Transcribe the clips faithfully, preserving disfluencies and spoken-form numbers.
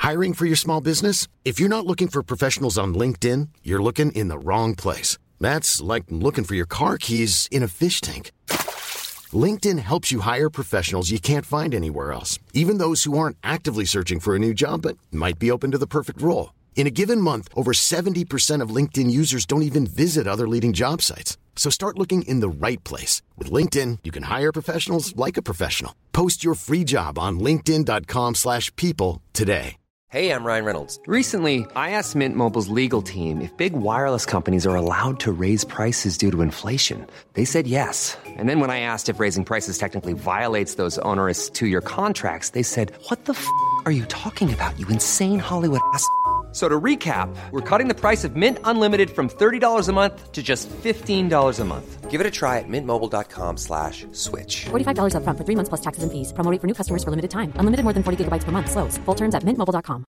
Hiring for your small business? If you're not looking for professionals on LinkedIn, you're looking in the wrong place. That's like looking for your car keys in a fish tank. LinkedIn helps you hire professionals you can't find anywhere else, even those who aren't actively searching for a new job but might be open to the perfect role. In a given month, over seventy percent of LinkedIn users don't even visit other leading job sites. So start looking in the right place. With LinkedIn, you can hire professionals like a professional. Post your free job on linkedin dot com slash people today. Hey, I'm Ryan Reynolds. Recently, I asked Mint Mobile's legal team if big wireless companies are allowed to raise prices due to inflation. They said yes. And then when I asked if raising prices technically violates those onerous two-year contracts, they said, what the f*** are you talking about, you insane Hollywood ass f- So to recap, we're cutting the price of Mint Unlimited from thirty dollars a month to just fifteen dollars a month. Give it a try at mintmobile.com slash switch. forty-five dollars up front for three months plus taxes and fees. Promo rate for new customers for limited time. Unlimited more than forty gigabytes per month. Slows full terms at mint mobile dot com.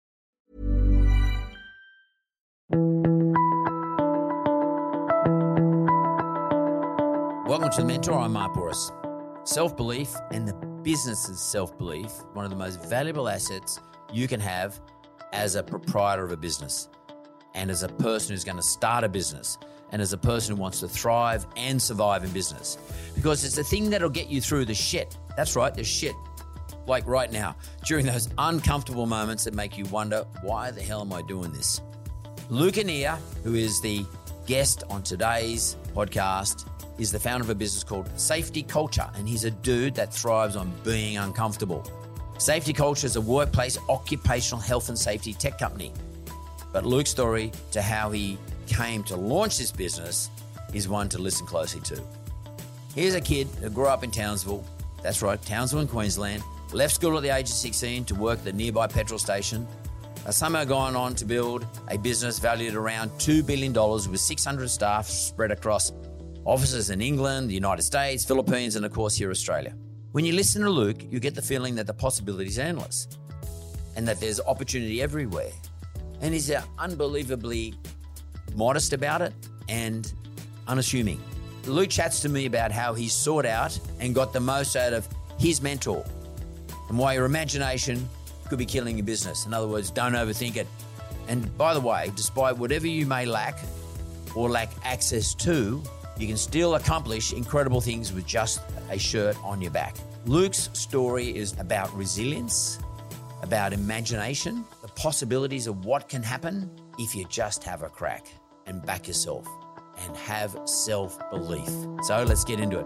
Welcome to The Mentor. I'm Mark Boris. Self-belief and the business's self-belief, one of the most valuable assets you can have as a proprietor of a business and as a person who's going to start a business and as a person who wants to thrive and survive in business. Because it's the thing that'll get you through the shit. That's right, the shit. Like right now, during those uncomfortable moments that make you wonder, why the hell am I doing this? Luke Annear, who is the guest on today's podcast, is the founder of a business called Safety Culture, and he's a dude that thrives on being uncomfortable. Safety Culture is a workplace occupational health and safety tech company. But Luke's story to how he came to launch this business is one to listen closely to. Here's a kid who grew up in Townsville. That's right, Townsville in Queensland. Left school at the age of sixteen to work at the nearby petrol station. Has somehow gone on to build a business valued at around two billion dollars with six hundred staff spread across offices in England, the United States, Philippines, and of course here, Australia. When you listen to Luke, you get the feeling that the possibilities are endless and that there's opportunity everywhere. And he's unbelievably modest about it and unassuming. Luke chats to me about how he sought out and got the most out of his mentor and why your imagination could be killing your business. In other words, don't overthink it. And by the way, despite whatever you may lack or lack access to, you can still accomplish incredible things with just a shirt on your back. Luke's story is about resilience, about imagination, the possibilities of what can happen if you just have a crack and back yourself and have self-belief. So let's get into it.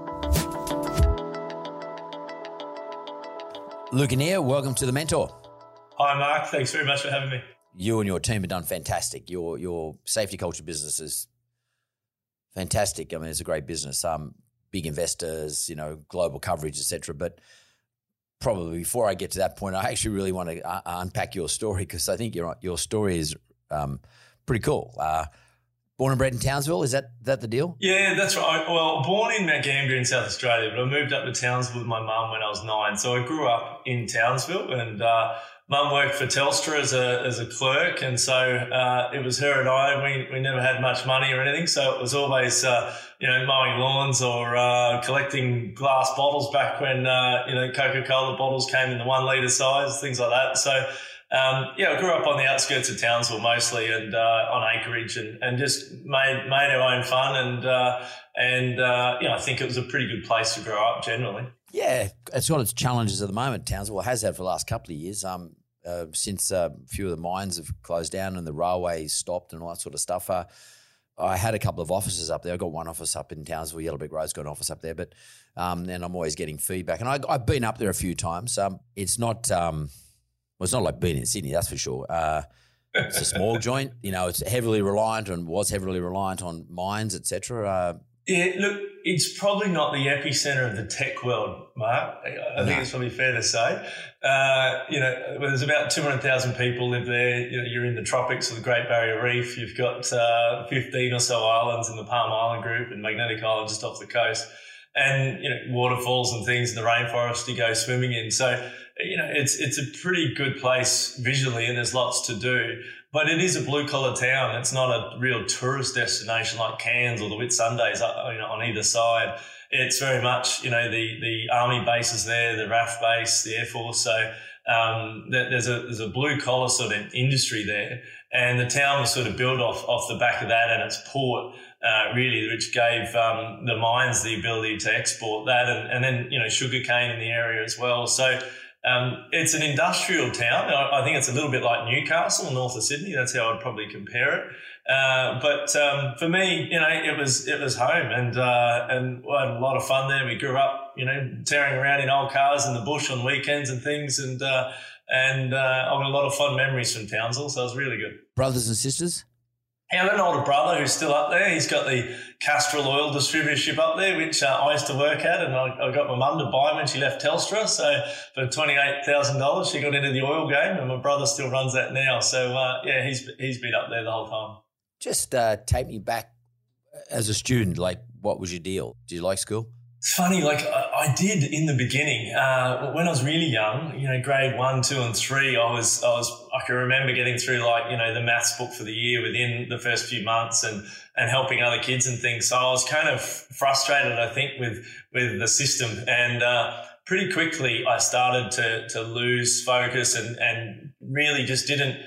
Luke Annear, welcome to The Mentor. Hi, Mark. Thanks very much for having me. You and your team have done fantastic. Your your Safety Culture business is fantastic. I mean, it's a great business. Um, big investors, you know, global coverage, et cetera. But probably before I get to that point, I actually really want to uh, unpack your story because I think your your story is um, pretty cool. Uh, born and bred in Townsville, is that that the deal? Yeah, that's right. Well, born in Mount Gambier in South Australia, but I moved up to Townsville with my mum when I was nine. So I grew up in Townsville, and uh, mum worked for Telstra as a as a clerk, and so uh, it was her and I. We we never had much money or anything, so it was always uh, you know mowing lawns or uh, collecting glass bottles back when uh, you know Coca-Cola bottles came in the one litre size, things like that. So. Um, yeah, I grew up on the outskirts of Townsville mostly, and uh, on acreage, and, and just made made our own fun, and uh, and uh, you know I think it was a pretty good place to grow up generally. Yeah, it's got its challenges at the moment. Townsville has had for the last couple of years, um, uh, since uh, a few of the mines have closed down and the railways stopped and all that sort of stuff. Uh, I had a couple of offices up there. I got one office up in Townsville. Yellowbrick Road's got an office up there, but um, and I'm always getting feedback, and I, I've been up there a few times. Um, it's not. Um, Well, it's not like being in Sydney, that's for sure. Uh, it's a small joint. You know, it's heavily reliant and was heavily reliant on mines, et cetera. Uh, yeah, look, it's probably not the epicenter of the tech world, Mark. I think no. It's probably fair to say. Uh, you know, well, there's about two hundred thousand people live there. You know, you're in the tropics of the Great Barrier Reef. You've got uh, fifteen or so islands in the Palm Island group and Magnetic Island just off the coast. And, you know, waterfalls and things in the rainforest to go swimming in. So, you know, it's it's a pretty good place visually, and there's lots to do. But it is a blue-collar town. It's not a real tourist destination like Cairns or the Whitsundays, you know, on either side. It's very much, you know, the, the army bases there, the R A F base, the Air Force. So um, there's a there's a blue collar sort of industry there, and the town was sort of built off off the back of that and its port, uh, really, which gave um, the mines the ability to export that, and, and then you know sugarcane in the area as well. So. Um, it's an industrial town. I, I think it's a little bit like Newcastle, north of Sydney. That's how I'd probably compare it. Uh, but um, for me, you know, it was it was home, and uh, and I had a lot of fun there. We grew up, you know, tearing around in old cars in the bush on weekends and things, and uh, and uh, I've got a lot of fun memories from Townsville. So it was really good. Brothers and sisters? Yeah, I've got an older brother who's still up there. He's got the Castrol oil distributorship up there, which uh, I used to work at, and I, I got my mum to buy when she left Telstra. So for twenty-eight thousand dollars, she got into the oil game, and my brother still runs that now. So, uh, yeah, he's he's been up there the whole time. Just uh, take me back as a student. Like, what was your deal? Did you like school? It's funny, like I, I did in the beginning. Uh, when I was really young, you know, grade one, two, and three, I was, I was, I can remember getting through like, you know, the maths book for the year within the first few months, and and helping other kids and things. So I was kind of frustrated, I think, with with the system, and uh, pretty quickly I started to to lose focus and and really just didn't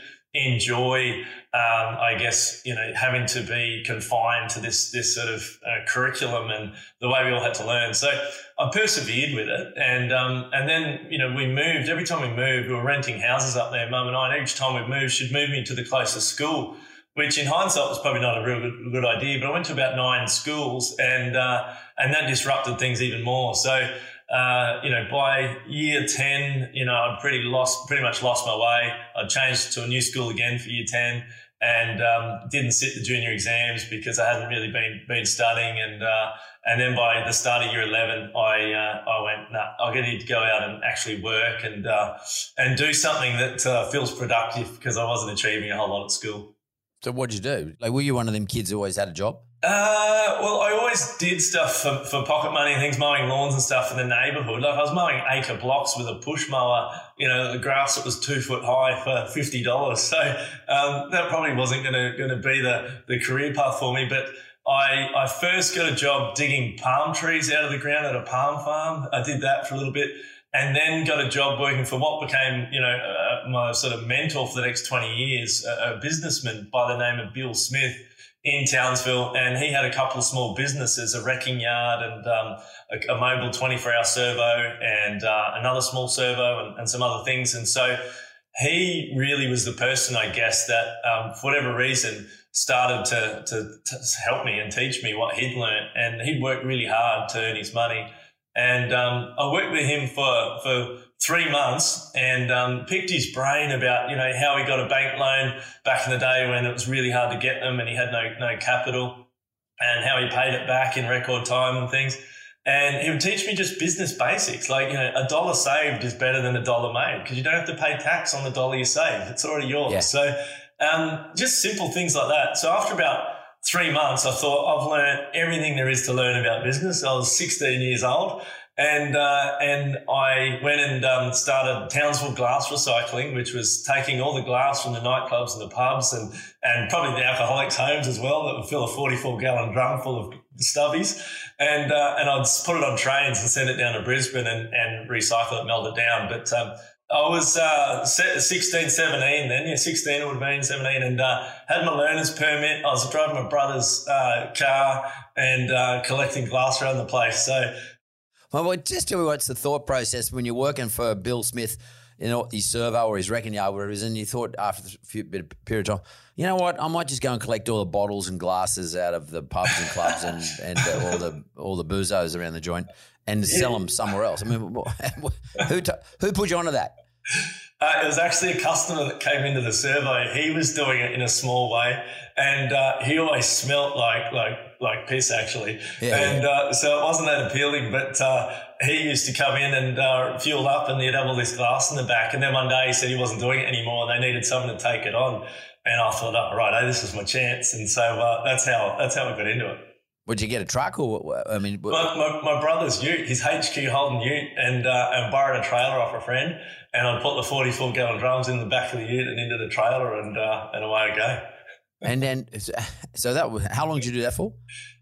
enjoy. Um, I guess, you know, having to be confined to this this sort of uh, curriculum and the way we all had to learn. So I persevered with it. And um, and then, you know, we moved. Every time we moved, we were renting houses up there, Mum and I. And each time we moved, she'd move me to the closest school, which in hindsight was probably not a real good, good idea. But I went to about nine schools, and uh, and that disrupted things even more. So, Uh, you know, by year ten, you know, I'd pretty lost, pretty much lost my way. I'd changed to a new school again for year ten, and um, didn't sit the junior exams because I hadn't really been been studying. And uh, and then by the start of year eleven, I uh, I went, nah, I'm going to need to go out and actually work and uh, and do something that uh, feels productive, because I wasn't achieving a whole lot at school. So what'd you do? Like, were you one of them kids who always had a job? Uh, well, I always did stuff for, for pocket money and things, mowing lawns and stuff in the neighbourhood. Like I was mowing acre blocks with a push mower, you know, the grass that was two foot high for fifty dollars. So um, that probably wasn't going to going to be the, the career path for me. But I, I first got a job digging palm trees out of the ground at a palm farm. I did that for a little bit, and then got a job working for what became, you know, uh, my sort of mentor for the next twenty years, a, a businessman by the name of Bill Smith in Townsville. And he had a couple of small businesses, a wrecking yard and um, a, a mobile twenty-four hour servo and uh, another small servo and, and some other things. And so he really was the person, I guess, that um, for whatever reason started to, to, to help me and teach me what he'd learned. And he'd worked really hard to earn his money. And um, I worked with him for, for three months and um, picked his brain about, you know, how he got a bank loan back in the day when it was really hard to get them and he had no no capital, and how he paid it back in record time and things. And he would teach me just business basics, like, you know, a dollar saved is better than a dollar made, because you don't have to pay tax on the dollar you save. It's already yours. Yeah. So um, just simple things like that. So after about three months, I thought, I've learned everything there is to learn about business. I was sixteen years old. And uh, and I went and um, started Townsville Glass Recycling, which was taking all the glass from the nightclubs and the pubs and, and probably the alcoholics' homes as well, that would fill a forty-four gallon drum full of stubbies. And uh, and I'd put it on trains and send it down to Brisbane and, and recycle it, melt it down. But um, I was uh, sixteen, seventeen then, yeah, sixteen it would have been, seventeen, and uh, had my learner's permit. I was driving my brother's uh, car and uh, collecting glass around the place. So, well, just tell me what's the thought process when you're working for Bill Smith, you know, his servo or his wrecking yard, whatever it is, and you thought after a few bit of period of time, you know what, I might just go and collect all the bottles and glasses out of the pubs and clubs and, and uh, all the all the boozos around the joint and sell them somewhere else. I mean, who t- who put you onto that? Uh, it was actually a customer that came into the servo. He was doing it in a small way, and uh, he always smelt like like like piss, actually. Yeah, and yeah. Uh, so it wasn't that appealing. But uh, he used to come in and uh, fuel up, and he'd have all this glass in the back. And then one day he said he wasn't doing it anymore, and they needed someone to take it on. And I thought, oh, right, oh, this is my chance. And so uh, that's how that's how I got into it. Would you get a truck or, I mean? My, my, my brother's ute, his H Q Holden ute, and uh, and borrowed a trailer off a friend, and I'd put the forty-four gallon drums in the back of the ute and into the trailer, and uh, and away I go. And then, so that was, how long did you do that for?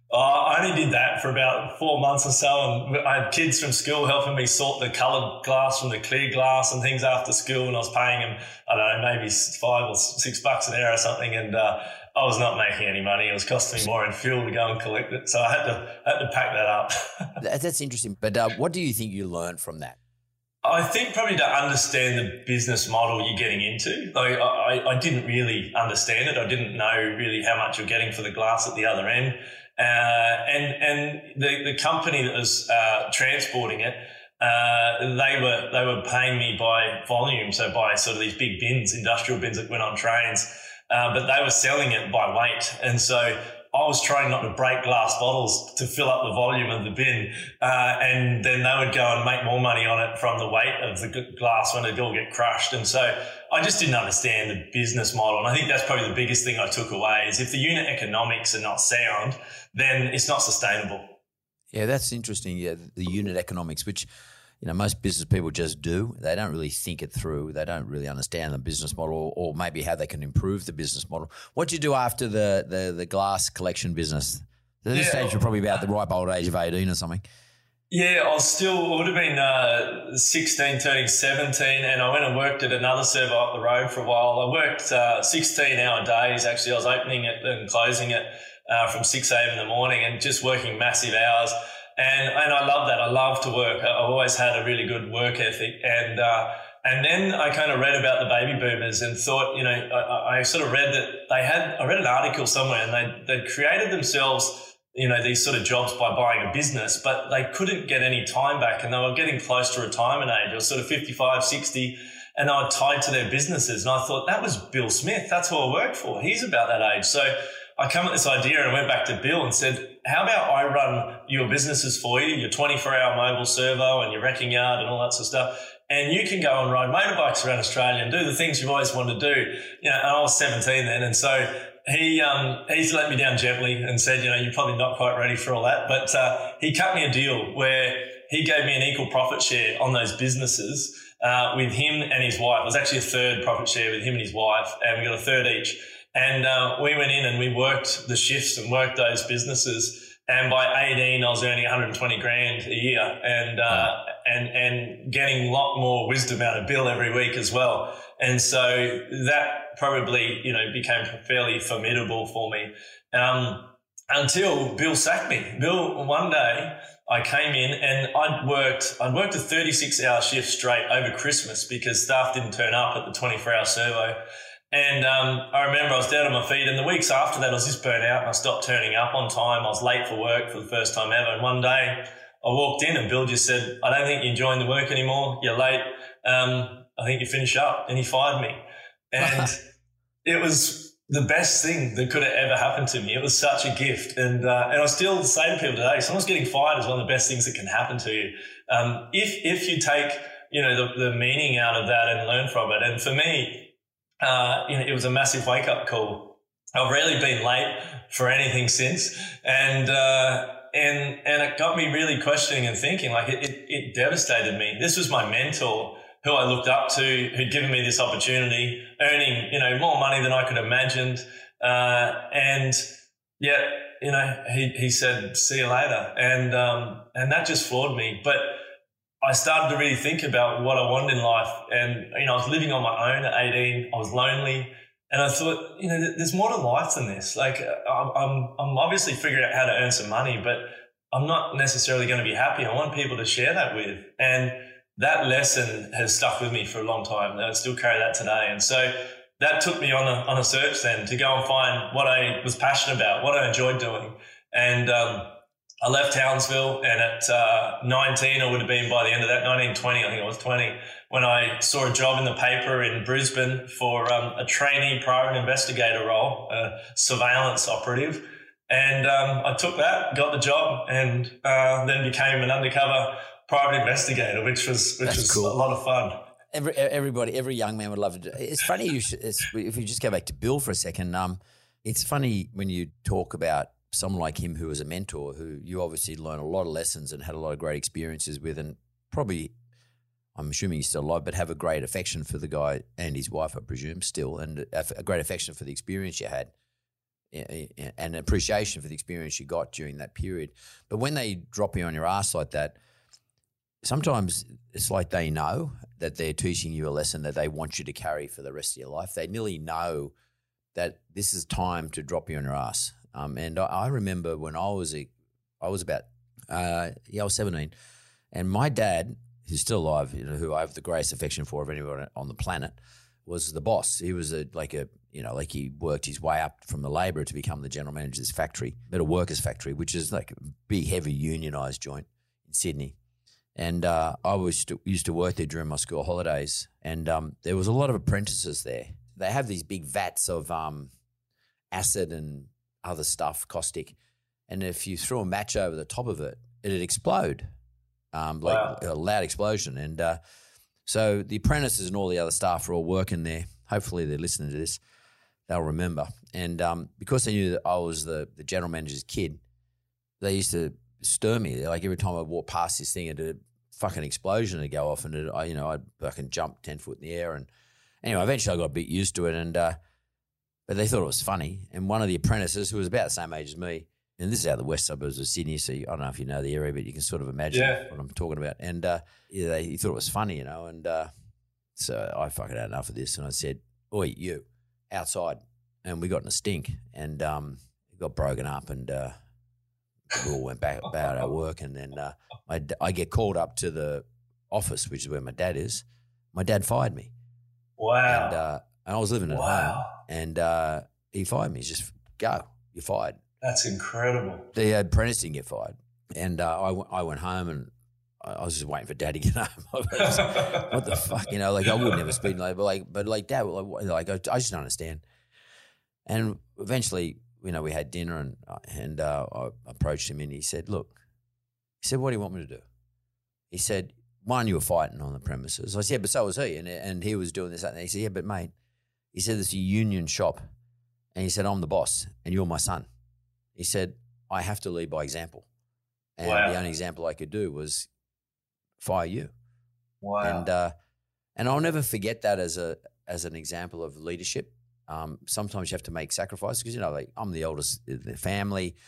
Uh, I only did that for about four months or so, and I had kids from school helping me sort the coloured glass from the clear glass and things after school, and I was paying them, I don't know, maybe five or six bucks an hour or something, and uh, I was not making any money. It was costing me more in fuel to go and collect it, so I had to had to pack that up. That's interesting. But uh, what do you think you learned from that? I think probably to understand the business model you're getting into. Like I, I didn't really understand it. I didn't know really how much you're getting for the glass at the other end. Uh, and and the, the company that was uh, transporting it, uh, they were they were paying me by volume, so by sort of these big bins, industrial bins that went on trains. Uh, but they were selling it by weight, and so I was trying not to break glass bottles to fill up the volume of the bin, uh, and then they would go and make more money on it from the weight of the glass when it all get crushed. And so I just didn't understand the business model. And I think that's probably the biggest thing I took away is if the unit economics are not sound, then it's not sustainable. Yeah, that's interesting. Yeah, the unit economics, which, you know, most business people just do. They don't really think it through. They don't really understand the business model or maybe how they can improve the business model. What did you do after the the, the glass collection business? At this yeah, stage, you're probably about the ripe old age of eighteen or something. Yeah, I was still, it would have been uh, sixteen, turning seventeen, and I went and worked at another servo up the road for a while. I worked uh, sixteen-hour days. Actually, I was opening it and closing it uh, from six a.m. in the morning and just working massive hours. And and I love that. I love to work. I've always had a really good work ethic. And uh, and then I kind of read about the baby boomers and thought, you know, I, I sort of read that they had, I read an article somewhere and they they'd created themselves, you know, these sort of jobs by buying a business, but they couldn't get any time back and they were getting close to retirement age or sort of fifty-five, sixty, and they were tied to their businesses. And I thought, that was Bill Smith. That's who I worked for. He's about that age. So I come up with this idea and I went back to Bill and said, how about I run your businesses for you, your twenty-four hour mobile servo and your wrecking yard and all that sort of stuff, and you can go and ride motorbikes around Australia and do the things you've always wanted to do. You know, and I was seventeen then, and so he um, he's let me down gently and said, you know, you're probably not quite ready for all that, but uh, he cut me a deal where he gave me an equal profit share on those businesses uh, with him and his wife. It was actually a third profit share with him and his wife, and we got a third each. And uh, we went in and we worked the shifts and worked those businesses. And by eighteen, I was earning one hundred twenty grand a year and, uh, and, and getting a lot more wisdom out of Bill every week as well. And so that probably, you know, became fairly formidable for me, um, until Bill sacked me. Bill, one day I came in and I'd worked, I'd worked a thirty-six hour shift straight over Christmas because staff didn't turn up at the twenty-four hour servo. And um, I remember I was down on my feet, and the weeks after that I was just burnt out and I stopped turning up on time. I was late for work for the first time ever. And one day I walked in and Bill just said, I don't think you're enjoying the work anymore. You're late. Um, I think you finish up. And he fired me. And it was the best thing that could have ever happened to me. It was such a gift. And uh, and I still say to people today, someone's getting fired is one of the best things that can happen to you. Um, if, if you take, you know, the, the meaning out of that and learn from it. And for me, Uh, you know, it was a massive wake-up call. I've rarely been late for anything since, and uh, and and it got me really questioning and thinking. Like it, it, it devastated me. This was my mentor, who I looked up to, who'd given me this opportunity, earning you know more money than I could have imagined, uh, and yet you know he he said, "See you later," and um, and that just floored me, but I started to really think about what I wanted in life. And, you know, I was living on my own at eighteen. I was lonely. And I thought, you know, there's more to life than this. Like, I'm, I'm obviously figuring out how to earn some money, but I'm not necessarily going to be happy. I want people to share that with. And that lesson has stuck with me for a long time. And I still carry that today. And so that took me on a, on a search then to go and find what I was passionate about, what I enjoyed doing. And, um, I left Townsville, and at uh, nineteen, I would have been by the end of that, nineteen, twenty, I think I was twenty, when I saw a job in the paper in Brisbane for um, a trainee private investigator role, a surveillance operative. And um, I took that, got the job, and uh, then became an undercover private investigator, which was which That's was cool. a lot of fun. Every, everybody, every young man would love to do. It's funny, you should, it's, if you just go back to Bill for a second, um, it's funny when you talk about someone like him who was a mentor, who you obviously learned a lot of lessons and had a lot of great experiences with, and probably, I'm assuming he's still alive, but have a great affection for the guy and his wife, I presume, still, and a, a great affection for the experience you had. and appreciation for the experience you got during that period. But when they drop you on your ass like that, sometimes it's like they know that they're teaching you a lesson that they want you to carry for the rest of your life. They nearly know that this is time to drop you on your ass. Um, and I, I remember when I was a, I was about uh, yeah I was seventeen, and my dad, who's still alive, you know, who I have the greatest affection for of anyone on the planet, was the boss. He was a like a you know like he worked his way up from the labourer to become the general manager of this factory, Metal Workers Factory, which is like a big, heavy unionised joint in Sydney. And uh, I was to, used to work there during my school holidays, and um, there was a lot of apprentices there. They have these big vats of um, acid and other stuff, caustic, and if you threw a match over the top of it, it'd explode, um, like wow. a loud explosion. And uh, so the apprentices and all the other staff are all working there. Hopefully they're listening to this. They'll remember. And um, because they knew that I was the, the general manager's kid, they used to stir me. Like every time I walked past this thing, it'd a fucking explosion would go off, and it, I, you know, I'd fucking jump ten foot in the air. And anyway, eventually I got a bit used to it, and uh, but they thought it was funny. And one of the apprentices, who was about the same age as me, and this is out of the west suburbs of Sydney, so you, I don't know if you know the area, but you can sort of imagine yeah. what I'm talking about. And uh, yeah, they, he thought it was funny, you know. And uh, so I fucking had enough of this, and I said, "Oi, you, outside!" And we got in a stink, and um, it got broken up, and. Uh, We all went back about our work, and then uh, I, I get called up to the office, which is where my dad is. My dad fired me. Wow. And, uh, and I was living at wow. home, and uh, he fired me. He's just, go, you're fired. That's incredible. The apprentice didn't get fired. And uh, I, w- I went home, and I was just waiting for Dad to get home. Was, what the fuck? You know, like I would never speed like, but like, but like Dad, like, like I, I just don't understand. And eventually, you know, we had dinner, and and uh, I approached him, and he said, look, he said, what do you want me to do? He said, one, you were fighting on the premises. I said, yeah, but so was he. And and he was doing this, that, and he said, yeah, but mate, he said, it's a union shop. And he said, I'm the boss, and you're my son. He said, I have to lead by example. And wow. the only example I could do was fire you. Wow. And uh, and I'll never forget that as a as an example of leadership. Um, sometimes you have to make sacrifices because, you know, like I'm the oldest in the family.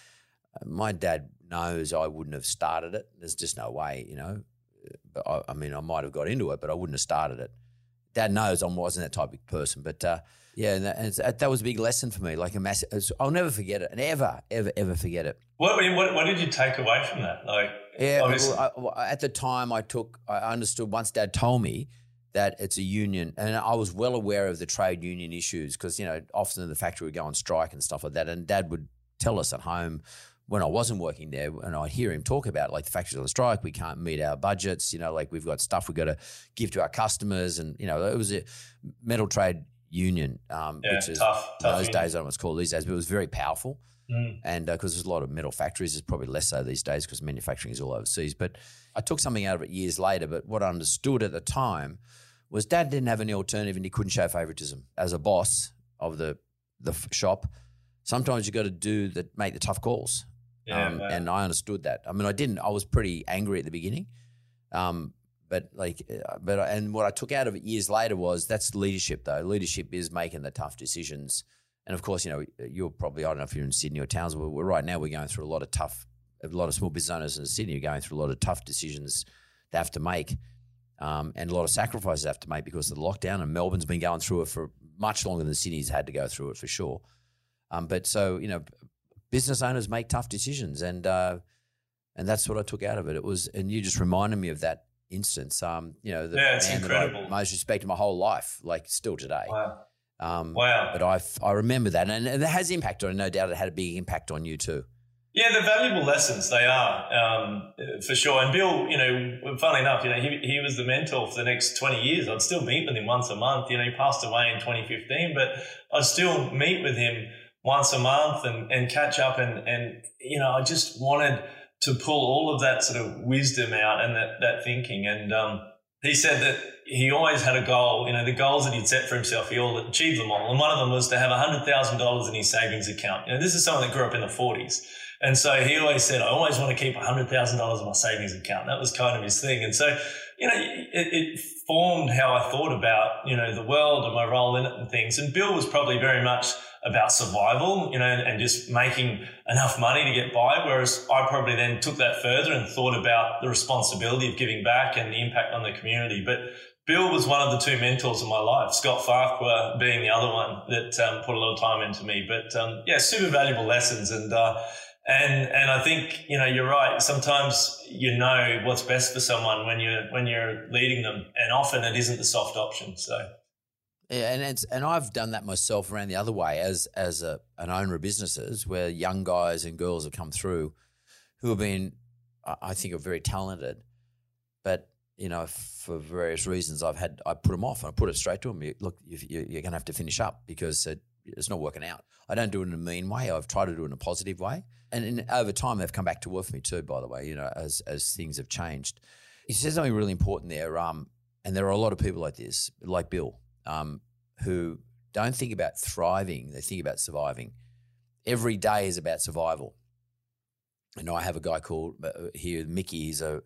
My dad knows I wouldn't have started it. There's just no way, you know. But I, I mean, I might have got into it, but I wouldn't have started it. Dad knows I wasn't that type of person. But, uh, yeah, and, that, and it's, that was a big lesson for me, like a massive – I'll never forget it and ever, ever, ever forget it. What, what, what did you take away from that? Like, yeah, well, I, at the time I took – I understood once Dad told me that it's a union, and I was well aware of the trade union issues because, you know, often the factory would go on strike and stuff like that, and Dad would tell us at home when I wasn't working there, and I'd hear him talk about, like, the factory's on strike, we can't meet our budgets, you know, like we've got stuff we've got to give to our customers, and, you know, it was a metal trade union, um, yeah, which is tough, tough those union. days, I don't know what it's called these days, but it was very powerful. Mm. And because uh, there's a lot of metal factories, it's probably less so these days because manufacturing is all overseas. But I took something out of it years later, but what I understood at the time was Dad didn't have any alternative and he couldn't show favoritism. As a boss of the the shop, sometimes you got to do the make the tough calls. Yeah, um, and I understood that. I mean, I didn't. I was pretty angry at the beginning, um, but like, but and what I took out of it years later was that's leadership. Though leadership is making the tough decisions. And of course, you know, you're probably I don't know if you're in Sydney or Townsville. We're right now we're going through a lot of tough. A lot of small business owners in Sydney are going through a lot of tough decisions they have to make. Um, and a lot of sacrifices have to make because of the lockdown, and Melbourne's been going through it for much longer than Sydney's had to go through it for sure. Um, but so, you know, business owners make tough decisions, and uh, and that's what I took out of it. It was, and you just reminded me of that instance. Um, you know, the yeah, it's man incredible. that I most respected my whole life, like still today. Wow. Um, wow. But I, I remember that, and it has impact on. No doubt, it had a big impact on you too. Yeah, they're valuable lessons. They are, um, for sure. And Bill, you know, funnily enough, you know, he he was the mentor for the next twenty years. I'd still meet with him once a month. You know, he passed away in twenty fifteen, but I'd still meet with him once a month and, and catch up. And, and, you know, I just wanted to pull all of that sort of wisdom out and that, that thinking. And um, he said that he always had a goal, you know, the goals that he'd set for himself, he all achieved them all. And one of them was to have one hundred thousand dollars in his savings account. You know, this is someone that grew up in the forties. And so he always said, I always want to keep one hundred thousand dollars in my savings account. That was kind of his thing. And so you know, it, it formed how I thought about, you know, the world and my role in it and things. And Bill was probably very much about survival, you know, and just making enough money to get by, whereas I probably then took that further and thought about the responsibility of giving back and the impact on the community. But Bill was one of the two mentors in my life, Scott Farquhar being the other one that um, put a lot of time into me. But um, yeah, super valuable lessons. And uh, and and I think, you know, you're right. Sometimes you know what's best for someone when you're when you're leading them, and often it isn't the soft option. So. Yeah, and it's, and I've done that myself around the other way as as a, an owner of businesses, where young guys and girls have come through who have been, I think, are very talented, but you know, for various reasons, I've had I put them off, and I put it straight to them. You, look, you, you're going to have to finish up because it, it's not working out. I don't do it in a mean way. I've tried to do it in a positive way, and in, over time, they've come back to work for me too. By the way, you know, as as things have changed, he says something really important there. Um, and there are a lot of people like this, like Bill. Um, who don't think about thriving, they think about surviving. Every day is about survival. And I have a guy called uh, here, Mickey. He's a,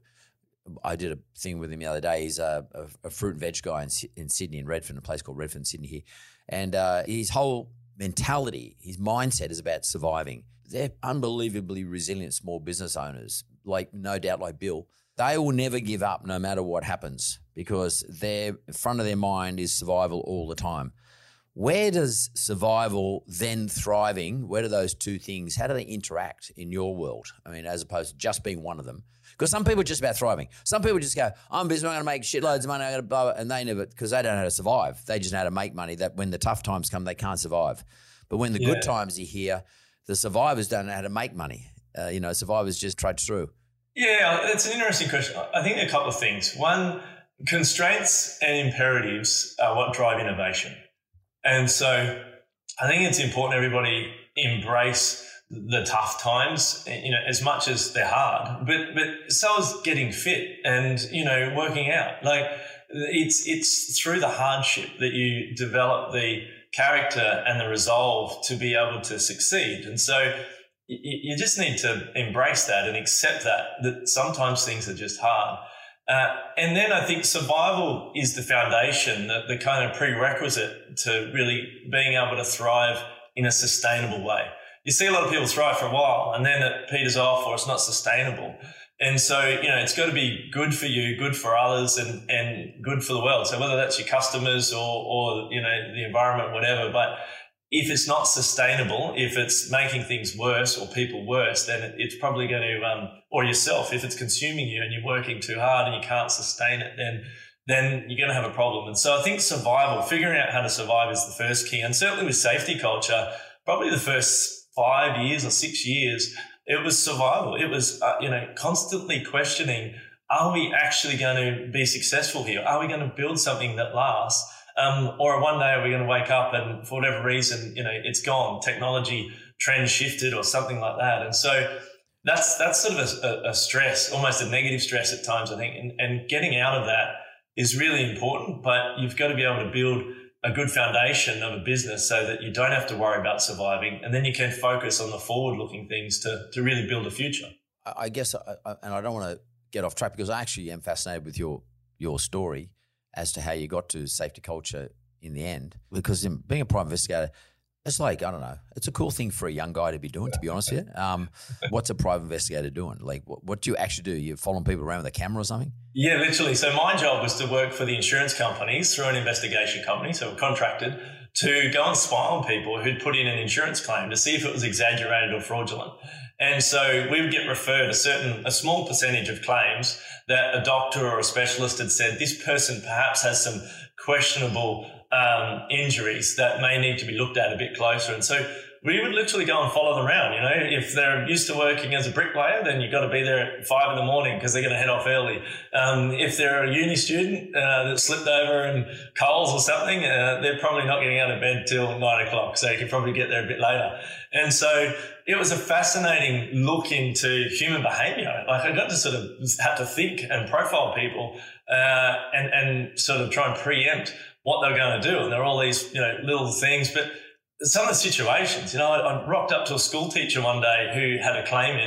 I did a thing with him the other day. He's a, a, a fruit and veg guy in, in Sydney, in Redfern, a place called Redfern, Sydney here. And uh, his whole mentality, his mindset is about surviving. They're unbelievably resilient small business owners, like no doubt like Bill. They will never give up no matter what happens, because their in front of their mind is survival all the time. Where does survival then thriving, where do those two things, how do they interact in your world? I mean, as opposed to just being one of them. Because some people are just about thriving. Some people just go, I'm business, I'm going to make shitloads of money, I'm going to blah, blah, and they never, because they don't know how to survive. They just know how to make money, that when the tough times come, they can't survive. But when the yeah. good times are here, the survivors don't know how to make money. Uh, you know, survivors just trudge through. Yeah, that's an interesting question. I think a couple of things. One, constraints and imperatives are what drive innovation. And so I think it's important everybody embrace the tough times, you know, as much as they're hard, but but so is getting fit and, you know, working out. Like it's it's through the hardship that you develop the character and the resolve to be able to succeed. And so you just need to embrace that and accept that, that sometimes things are just hard. Uh, and then I think survival is the foundation, the, the kind of prerequisite to really being able to thrive in a sustainable way. You see a lot of people thrive for a while and then it peters off or it's not sustainable. And so, you know, it's got to be good for you, good for others, and, and good for the world. So whether that's your customers or, or, you know, the environment, whatever, but if it's not sustainable, if it's making things worse or people worse, then it's probably going to, um, or yourself, if it's consuming you and you're working too hard and you can't sustain it, then then you're going to have a problem. And so I think survival, figuring out how to survive is the first key. And certainly with safety culture, probably the first five years or six years, it was survival. It was, uh, you know, constantly questioning, are we actually going to be successful here? Are we going to build something that lasts? Um, or one day are we going to wake up and for whatever reason, you know, it's gone, technology trend shifted or something like that. And so that's that's sort of a, a stress, almost a negative stress at times, I think. And, and getting out of that is really important, but you've got to be able to build a good foundation of a business so that you don't have to worry about surviving. And then you can focus on the forward-looking things to, to really build a future. I guess, I, I, and I don't want to get off track because I actually am fascinated with your your story as to how you got to safety culture in the end. Because in being a private investigator, it's like, I don't know, it's a cool thing for a young guy to be doing, to be honest with you. Um, what's a private investigator doing? Like, what, what do you actually do? You following people around with a camera or something? Yeah, literally. So my job was to work for the insurance companies through an investigation company, so we're contracted, to go and spy on people who'd put in an insurance claim to see if it was exaggerated or fraudulent. And so we would get referred a certain, a small percentage of claims that a doctor or a specialist had said, this person perhaps has some questionable um, injuries that may need to be looked at a bit closer. And so we would literally go and follow them around. You know, if they're used to working as a bricklayer, then you've got to be there at five in the morning because they're going to head off early. Um, if they're a uni student uh, that slipped over in Coles or something, uh, they're probably not getting out of bed till nine o'clock. So you can probably get there a bit later. And so it was a fascinating look into human behavior. Like I got to sort of have to think and profile people uh, and, and sort of try and preempt what they were going to do. And there are all these, you know, little things, but some of the situations, you know, I, I rocked up to a school teacher one day who had a claim in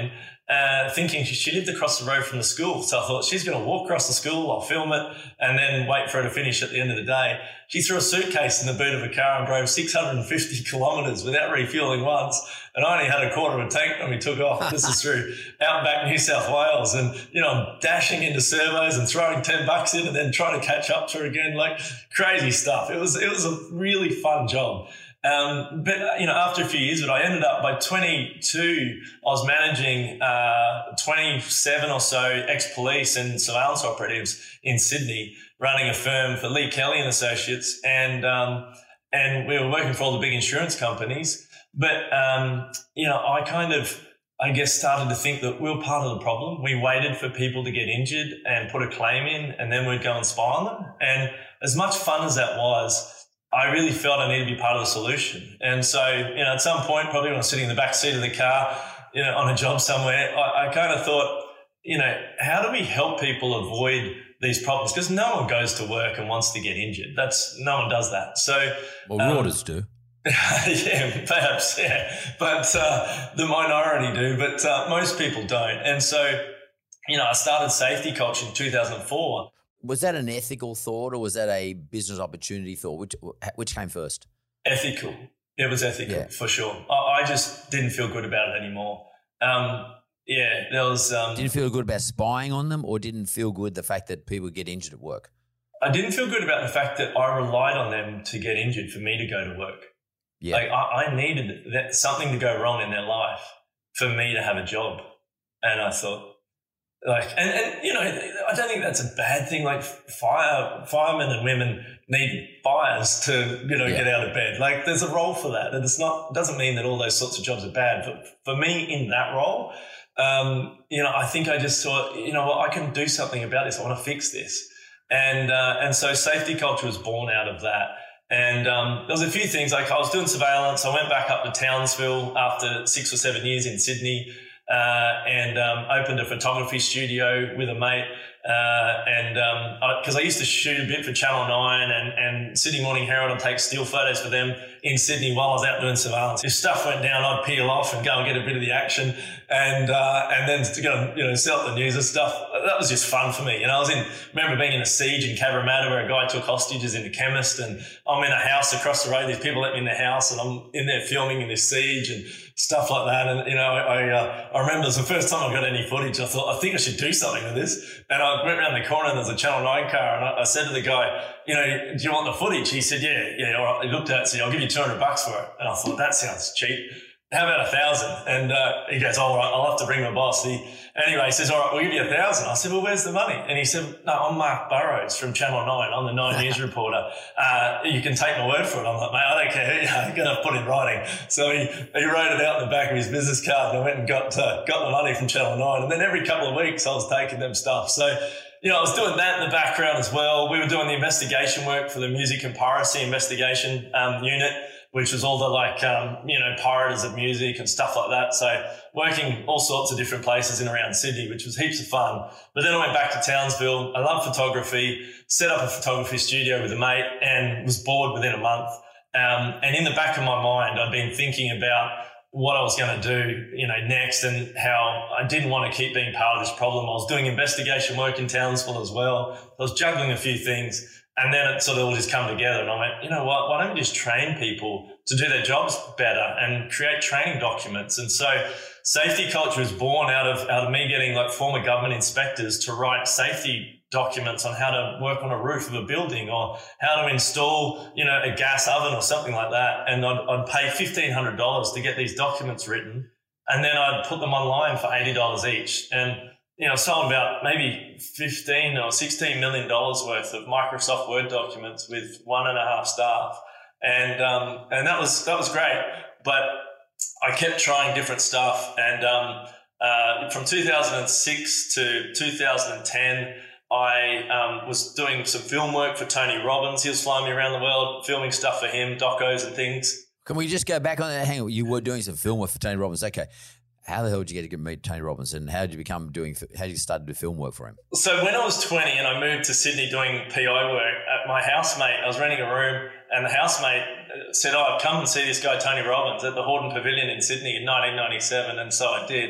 uh, thinking she, she lived across the road from the school. So I thought, she's going to walk across the school, I'll film it, and then wait for her to finish at the end of the day. She threw a suitcase in the boot of a car and drove six hundred fifty kilometres without refuelling once. And I only had a quarter of a tank when we took off. This is through outback New South Wales. And, you know, I'm dashing into servos and throwing ten bucks in and then trying to catch up to her again, like crazy stuff. It was, it was a really fun job. Um, but, you know, after a few years of it, I ended up by twenty-two, I was managing uh, twenty-seven or so ex-police and surveillance operatives in Sydney, running a firm for Lee Kelly and Associates. And, um, and we were working for all the big insurance companies. But, um, you know, I kind of, I guess, started to think that we were part of the problem. We waited for people to get injured and put a claim in, and then we'd go and spy on them. And as much fun as that was, I really felt I needed to be part of the solution. And so, you know, at some point, probably when I was sitting in the back seat of the car, you know, on a job somewhere, I, I kind of thought, you know, how do we help people avoid these problems? Because no one goes to work and wants to get injured. That's, no one does that. So, well, um, Reuters do. yeah, perhaps, yeah. But uh, the minority do, but uh, most people don't. And so, you know, I started Safety Culture in two thousand four. Was that an ethical thought or was that a business opportunity thought? Which which came first? Ethical. It was ethical, yeah. For sure. I, I just didn't feel good about it anymore. Um, yeah, there was... Um, didn't feel good about spying on them, or didn't feel good the fact that people get injured at work? I didn't feel good about the fact that I relied on them to get injured for me to go to work. Yeah. Like I, I needed that, something to go wrong in their life for me to have a job. And I thought... Like, and, and, you know, I don't think that's a bad thing. Like fire, firemen and women need fires to, you know, yeah. get out of bed. Like there's a role for that. And it's not, doesn't mean that all those sorts of jobs are bad. But for me in that role, um, you know, I think I just thought, you know what, I can do something about this. I want to fix this. And, uh, and so Safety Culture was born out of that. And um, there was a few things, like I was doing surveillance. I went back up to Townsville after six or seven years in Sydney. Uh, and um, opened a photography studio with a mate. Uh, and because um, I, I used to shoot a bit for Channel nine and, and Sydney Morning Herald, and take still photos for them in Sydney while I was out doing surveillance. If stuff went down, I'd peel off and go and get a bit of the action, and uh, and then to go and, you know, sell the news and stuff. That was just fun for me. And I was in, remember being in a siege in Cabramatta where a guy took hostages in the chemist, and I'm in a house across the road. These people let me in their house, and I'm in there filming in this siege and stuff like that. And, you know, I uh, I remember it was the first time I got any footage. I thought, I think I should do something with this. And I went around the corner and there was a Channel nine car, and I, I said to the guy, you know, do you want the footage? He said, yeah, yeah. All right. He looked at it and said, I'll give you two hundred bucks for it. And I thought, that sounds cheap. How about a thousand? And uh, he goes, all right, I'll have to bring my boss. He, anyway, he says, all right, we'll give you a thousand. I said, well, where's the money? And he said, no, I'm Mark Burrows from Channel nine. I'm the Nine News reporter. Uh, you can take my word for it. I'm like, mate, I don't care. I'm going to put in writing. So he, he wrote it out in the back of his business card, and I went and got, uh, got the money from Channel nine. And then every couple of weeks I was taking them stuff. So, you know, I was doing that in the background as well. We were doing the investigation work for the Music and Piracy Investigation um, Unit, which was all the, like, um, you know, pirates of music and stuff like that. So working all sorts of different places in around Sydney, which was heaps of fun. But then I went back to Townsville. I love photography, set up a photography studio with a mate, and was bored within a month. Um, and in the back of my mind, I'd been thinking about what I was going to do, you know, next, and how I didn't want to keep being part of this problem. I was doing investigation work in Townsville as well. I was juggling a few things. And then it sort of all just come together, and I went, you know what, why don't we just train people to do their jobs better and create training documents? And so Safety Culture was born out of, out of me getting, like, former government inspectors to write safety documents on how to work on a roof of a building, or how to install, you know, a gas oven or something like that. And I'd, I'd pay fifteen hundred dollars to get these documents written, and then I'd put them online for eighty dollars each. And, you know, sold about maybe fifteen or sixteen million dollars worth of Microsoft Word documents with one and a half staff. And, um, and that was, that was great. But I kept trying different stuff. And, um, uh, from two thousand six to two thousand ten, I, um, was doing some film work for Tony Robbins. He was flying me around the world, filming stuff for him, docos and things. Can we just go back on that? Hang on. You were doing some film work for Tony Robbins. Okay. How the hell did you get to meet Tony Robbins, and how did you become doing, how did you start to do film work for him? So when I was twenty and I moved to Sydney doing P I work, at my housemate, I was renting a room, and the housemate said, oh, I'd come and see this guy, Tony Robbins, at the Hordern Pavilion in Sydney in nineteen ninety-seven. And so I did.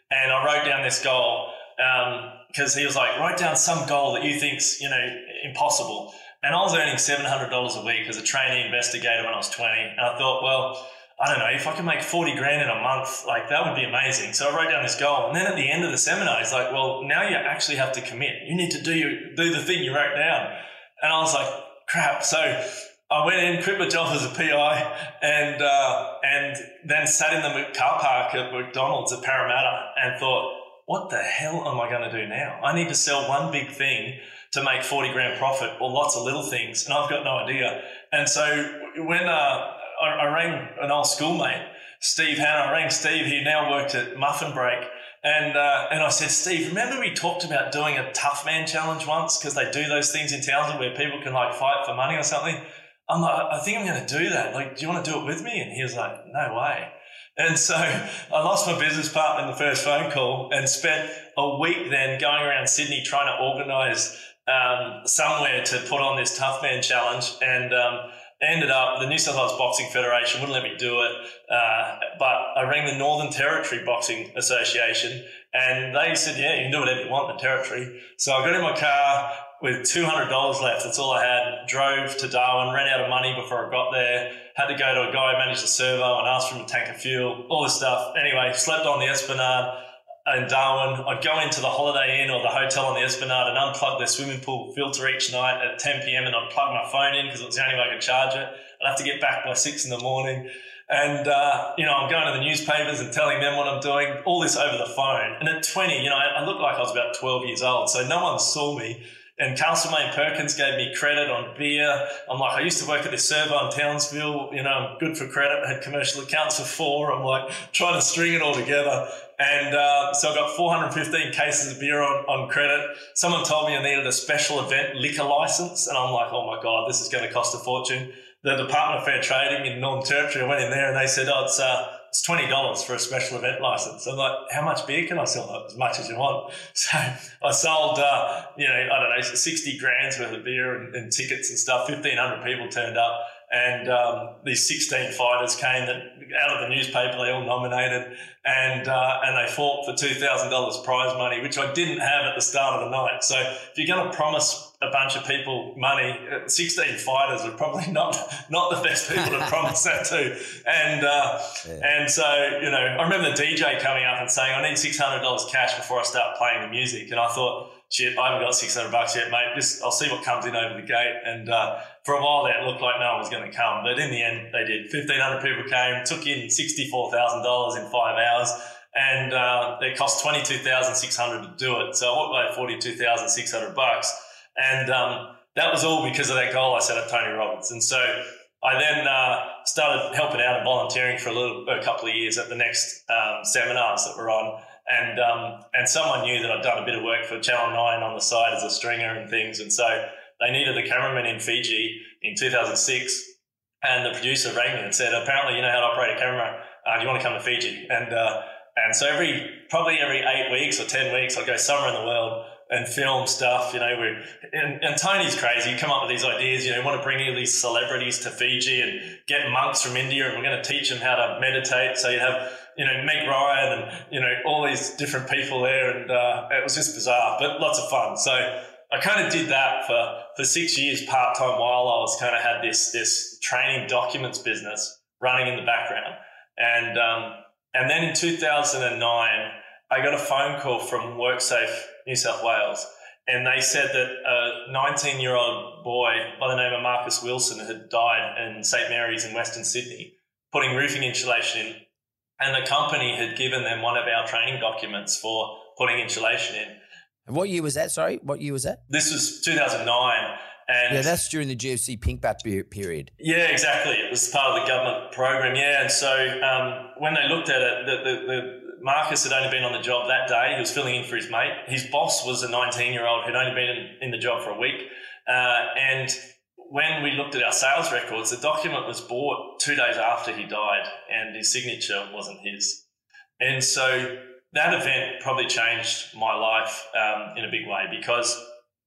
And I wrote down this goal because um, he was like, write down some goal that you think's, you know, impossible. And I was earning seven hundred dollars a week as a trainee investigator when I was twenty. And I thought, well, I don't know, if I could make forty grand in a month, like that would be amazing. So I wrote down this goal. And then at the end of the seminar, he's like, well, now you actually have to commit. You need to do your, do the thing you wrote down. And I was like, crap. So I went in, quit my job as a P I, and uh, and then sat in the car park at McDonald's at Parramatta and thought, what the hell am I going to do now? I need to sell one big thing to make forty grand profit, or lots of little things, and I've got no idea. And so when uh, I, I rang an old schoolmate, Steve Hanna, I rang Steve, he now worked at Muffin Break, and uh, and I said, Steve, remember we talked about doing a tough man challenge once, because they do those things in Townsville where people can like fight for money or something? I'm like, I think I'm going to do that. Like, do you want to do it with me? And he was like, no way. And so I lost my business partner in the first phone call and spent a week then going around Sydney trying to organise um, somewhere to put on this tough man challenge. And um, ended up, the New South Wales Boxing Federation wouldn't let me do it. Uh, but I rang the Northern Territory Boxing Association, and they said, yeah, you can do whatever you want in the territory. So I got in my car with two hundred dollars left. That's all I had. Drove to Darwin, ran out of money before I got there. Had to go to a guy who managed the servo and ask for him a tank of fuel, all this stuff. Anyway, slept on the Esplanade in Darwin. I'd go into the Holiday Inn or the hotel on the Esplanade and unplug their swimming pool filter each night at ten p.m. and I'd plug my phone in because it was the only way I could charge it. I'd have to get back by six in the morning. And, uh, you know, I'm going to the newspapers and telling them what I'm doing, all this over the phone. And at twenty, you know, I, I looked like I was about twelve years old, so no one saw me. And Castlemaine Perkins gave me credit on beer. I'm like, I used to work at this servo in Townsville. You know, I'm good for credit. I had commercial accounts for four. I'm like trying to string it all together. And uh, so I got four hundred fifteen cases of beer on, on credit. Someone told me I needed a special event liquor license. And I'm like, oh my God, this is going to cost a fortune. The Department of Fair Trading in Northern Territory, I went in there and they said, oh, it's uh, it's twenty dollars for a special event license. I'm like, how much beer can I sell? Like, as much as you want. So I sold, uh, you know, I don't know, sixty grand's worth of beer and, and tickets and stuff. fifteen hundred people turned up. And um, these sixteen fighters came that, out of the newspaper, they all nominated, and uh, and they fought for two thousand dollars prize money, which I didn't have at the start of the night. So if you're going to promise a bunch of people money, sixteen fighters are probably not not the best people to promise that to. And uh, yeah. and so, you know, I remember the D J coming up and saying, I need six hundred dollars cash before I start playing the music. And I thought, shit, I haven't got six hundred bucks yet, mate. Just, I'll see what comes in over the gate. And uh, for a while there, it looked like no one was going to come. But in the end, they did. fifteen hundred people came, took in sixty-four thousand dollars in five hours. And uh, it cost twenty-two thousand six hundred dollars to do it. So I walked away forty-two thousand six hundred bucks. And um, that was all because of that goal I set at Tony Robbins. And so I then uh, started helping out and volunteering for a little, a couple of years at the next um, seminars that were on. And um, and someone knew that I'd done a bit of work for Channel nine on the side as a stringer and things. And so they needed a cameraman in Fiji in two thousand six. And the producer rang me and said, apparently you know how to operate a camera. Uh, do you want to come to Fiji? And uh, and so every probably every eight weeks or ten weeks, I'd go somewhere in the world and film stuff. You know, we're, and, and Tony's crazy. You come up with these ideas, you know, you want to bring all these celebrities to Fiji and get monks from India, and we're going to teach them how to meditate. So you have, you know, Meg Ryan and, you know, all these different people there. And uh, it was just bizarre, but lots of fun. So I kind of did that for, for six years part-time while I was kind of had this, this training documents business running in the background. And, um, and then in two thousand nine, I got a phone call from WorkSafe New South Wales, and they said that a nineteen-year-old boy by the name of Marcus Wilson had died in Saint Mary's in Western Sydney, putting roofing insulation in, and the company had given them one of our training documents for putting insulation in. And what year was that? Sorry, what year was that? This was two thousand nine. And yeah, that's during the G F C Pink Bat period. Yeah, exactly. It was part of the government program, yeah. And so um, when they looked at it, the, the, the Marcus had only been on the job that day. He was filling in for his mate. His boss was a nineteen-year-old who'd only been in, in the job for a week. Uh, and when we looked at our sales records, the document was bought two days after he died, and his signature wasn't his. And so that event probably changed my life um, in a big way, because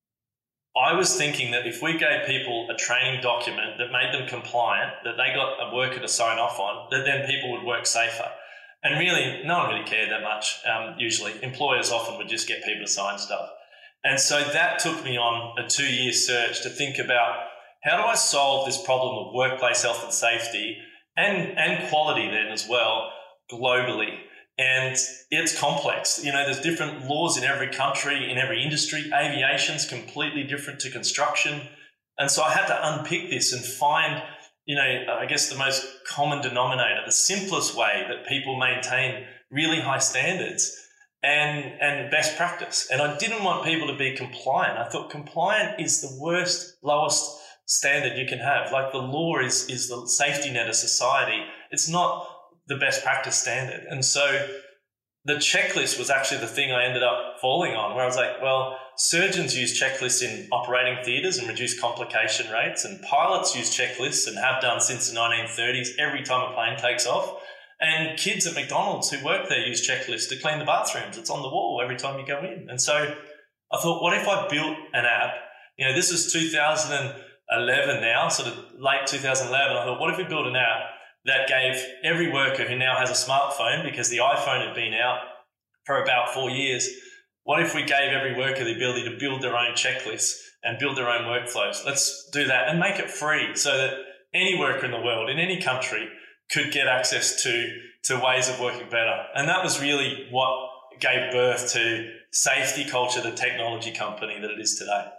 I was thinking that if we gave people a training document that made them compliant, that they got a worker to sign off on, that then people would work safer. And really, no one really cared that much. Um, usually, employers often would just get people to sign stuff. And so that took me on a two-year search to think about how do I solve this problem of workplace health and safety and, and quality then as well globally. And it's complex. You know, there's different laws in every country, in every industry. Aviation's completely different to construction. And so I had to unpick this and find, you know, I guess the most common denominator, the simplest way that people maintain really high standards and and best practice. And I didn't want people to be compliant. I thought compliant is the worst, lowest standard you can have. Like the law is, is the safety net of society. It's not the best practice standard. And so the checklist was actually the thing I ended up falling on, where I was like, well, surgeons use checklists in operating theatres and reduce complication rates, and pilots use checklists and have done since the nineteen thirties every time a plane takes off. And kids at McDonald's who work there use checklists to clean the bathrooms. It's on the wall every time you go in. And so I thought, what if I built an app? You know, this is two thousand eleven now, sort of late two thousand eleven. I thought, what if we built an app that gave every worker who now has a smartphone, because the iPhone had been out for about four years, what if we gave every worker the ability to build their own checklists and build their own workflows? Let's do that and make it free so that any worker in the world, in any country, could get access to, to ways of working better. And that was really what gave birth to Safety Culture, the technology company that it is today.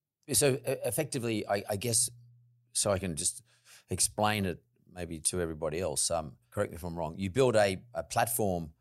So effectively, I, I guess, so I can just explain it maybe to everybody else, um, correct me if I'm wrong, you build a, a platform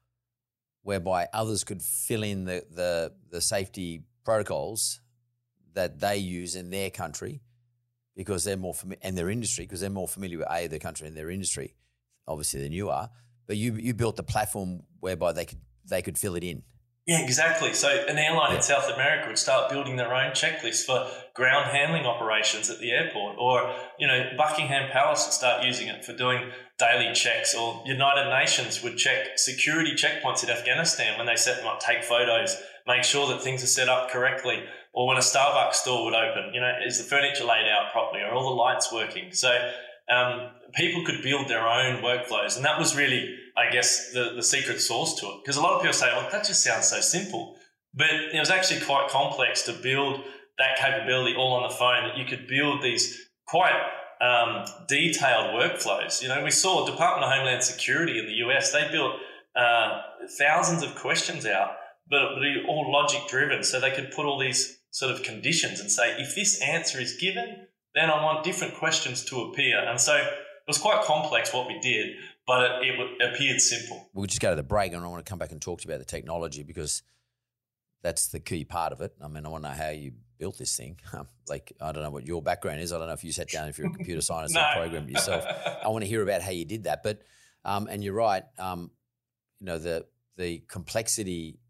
whereby others could fill in the, the, the safety protocols that they use in their country because they're more familiar, and their industry, because they're more familiar with A, their country and their industry, obviously than you are, but you you built the platform whereby they could they could fill it in. Yeah, exactly. So an airline yeah. in South America would start building their own checklist for ground handling operations at the airport, or, you know, Buckingham Palace would start using it for doing daily checks, or United Nations would check security checkpoints in Afghanistan when they set them up, take photos, make sure that things are set up correctly, or when a Starbucks store would open, you know, is the furniture laid out properly? Are all the lights working? So um, people could build their own workflows, and that was really, I guess, the, the secret sauce to it. Because a lot of people say, well, that just sounds so simple. But it was actually quite complex to build that capability all on the phone, that you could build these quite um, detailed workflows. You know, we saw Department of Homeland Security in the U S, they built uh, thousands of questions out, but, but all logic driven. So they could put all these sort of conditions and say, if this answer is given, then I want different questions to appear. And so it was quite complex what we did, but it, it appeared simple. We'll just go to the break, and I want to come back and talk to you about the technology, because that's the key part of it. I mean, I want to know how you built this thing. Like, I don't know what your background is. I don't know if you sat down, if you're a computer scientist no. and programmed it yourself. I want to hear about how you did that. But, um, and you're right, um, you know, the the complexity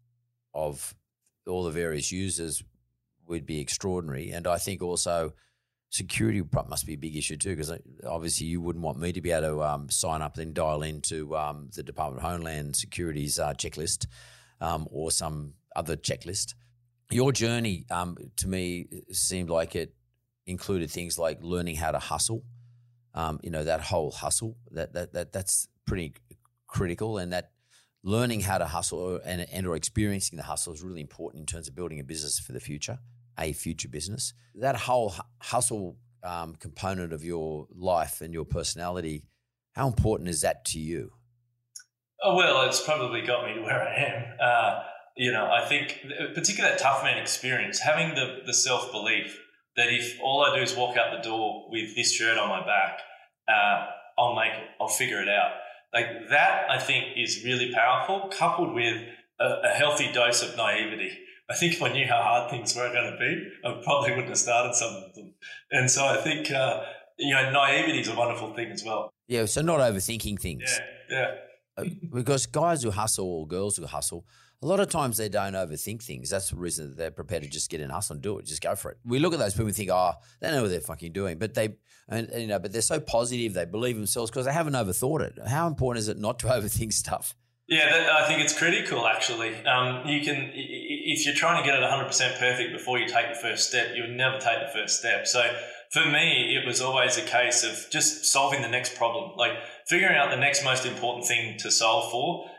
of all the various users would be extraordinary. And I think also security must be a big issue too, because obviously you wouldn't want me to be able to um, sign up and dial into um, the Department of Homeland Security's uh, checklist um, or some other checklist. Your journey um, to me seemed like it included things like learning how to hustle. Um, you know, that whole hustle, that that that that's pretty critical, and that learning how to hustle and, and or experiencing the hustle is really important in terms of building a business for the future. A future business. That whole hustle um, component of your life and your personality, how important is that to you? Oh, well, it's probably got me to where I am. Uh, you know, I think particularly that tough man experience, having the, the self-belief that if all I do is walk out the door with this shirt on my back, uh, I'll make it, I'll figure it out. Like that, I think, is really powerful, coupled with a, a healthy dose of naivety. I think if I knew how hard things were going to be, I probably wouldn't have started some of them. And so I think, uh, you know, naivety is a wonderful thing as well. Yeah, so not overthinking things. Yeah, yeah. Because guys who hustle or girls who hustle, a lot of times they don't overthink things. That's the reason that they're prepared to just get in, hustle and do it, just go for it. We look at those people and think, oh, they know what they're fucking doing. But they, and, and, you know, but they're so positive, they believe themselves because they haven't overthought it. How important is it not to overthink stuff? Yeah, that, I think it's critical, actually. Um, you can, if you're trying to get it one hundred percent perfect before you take the first step, you would never take the first step. So for me, it was always a case of just solving the next problem, like figuring out the next most important thing to solve for,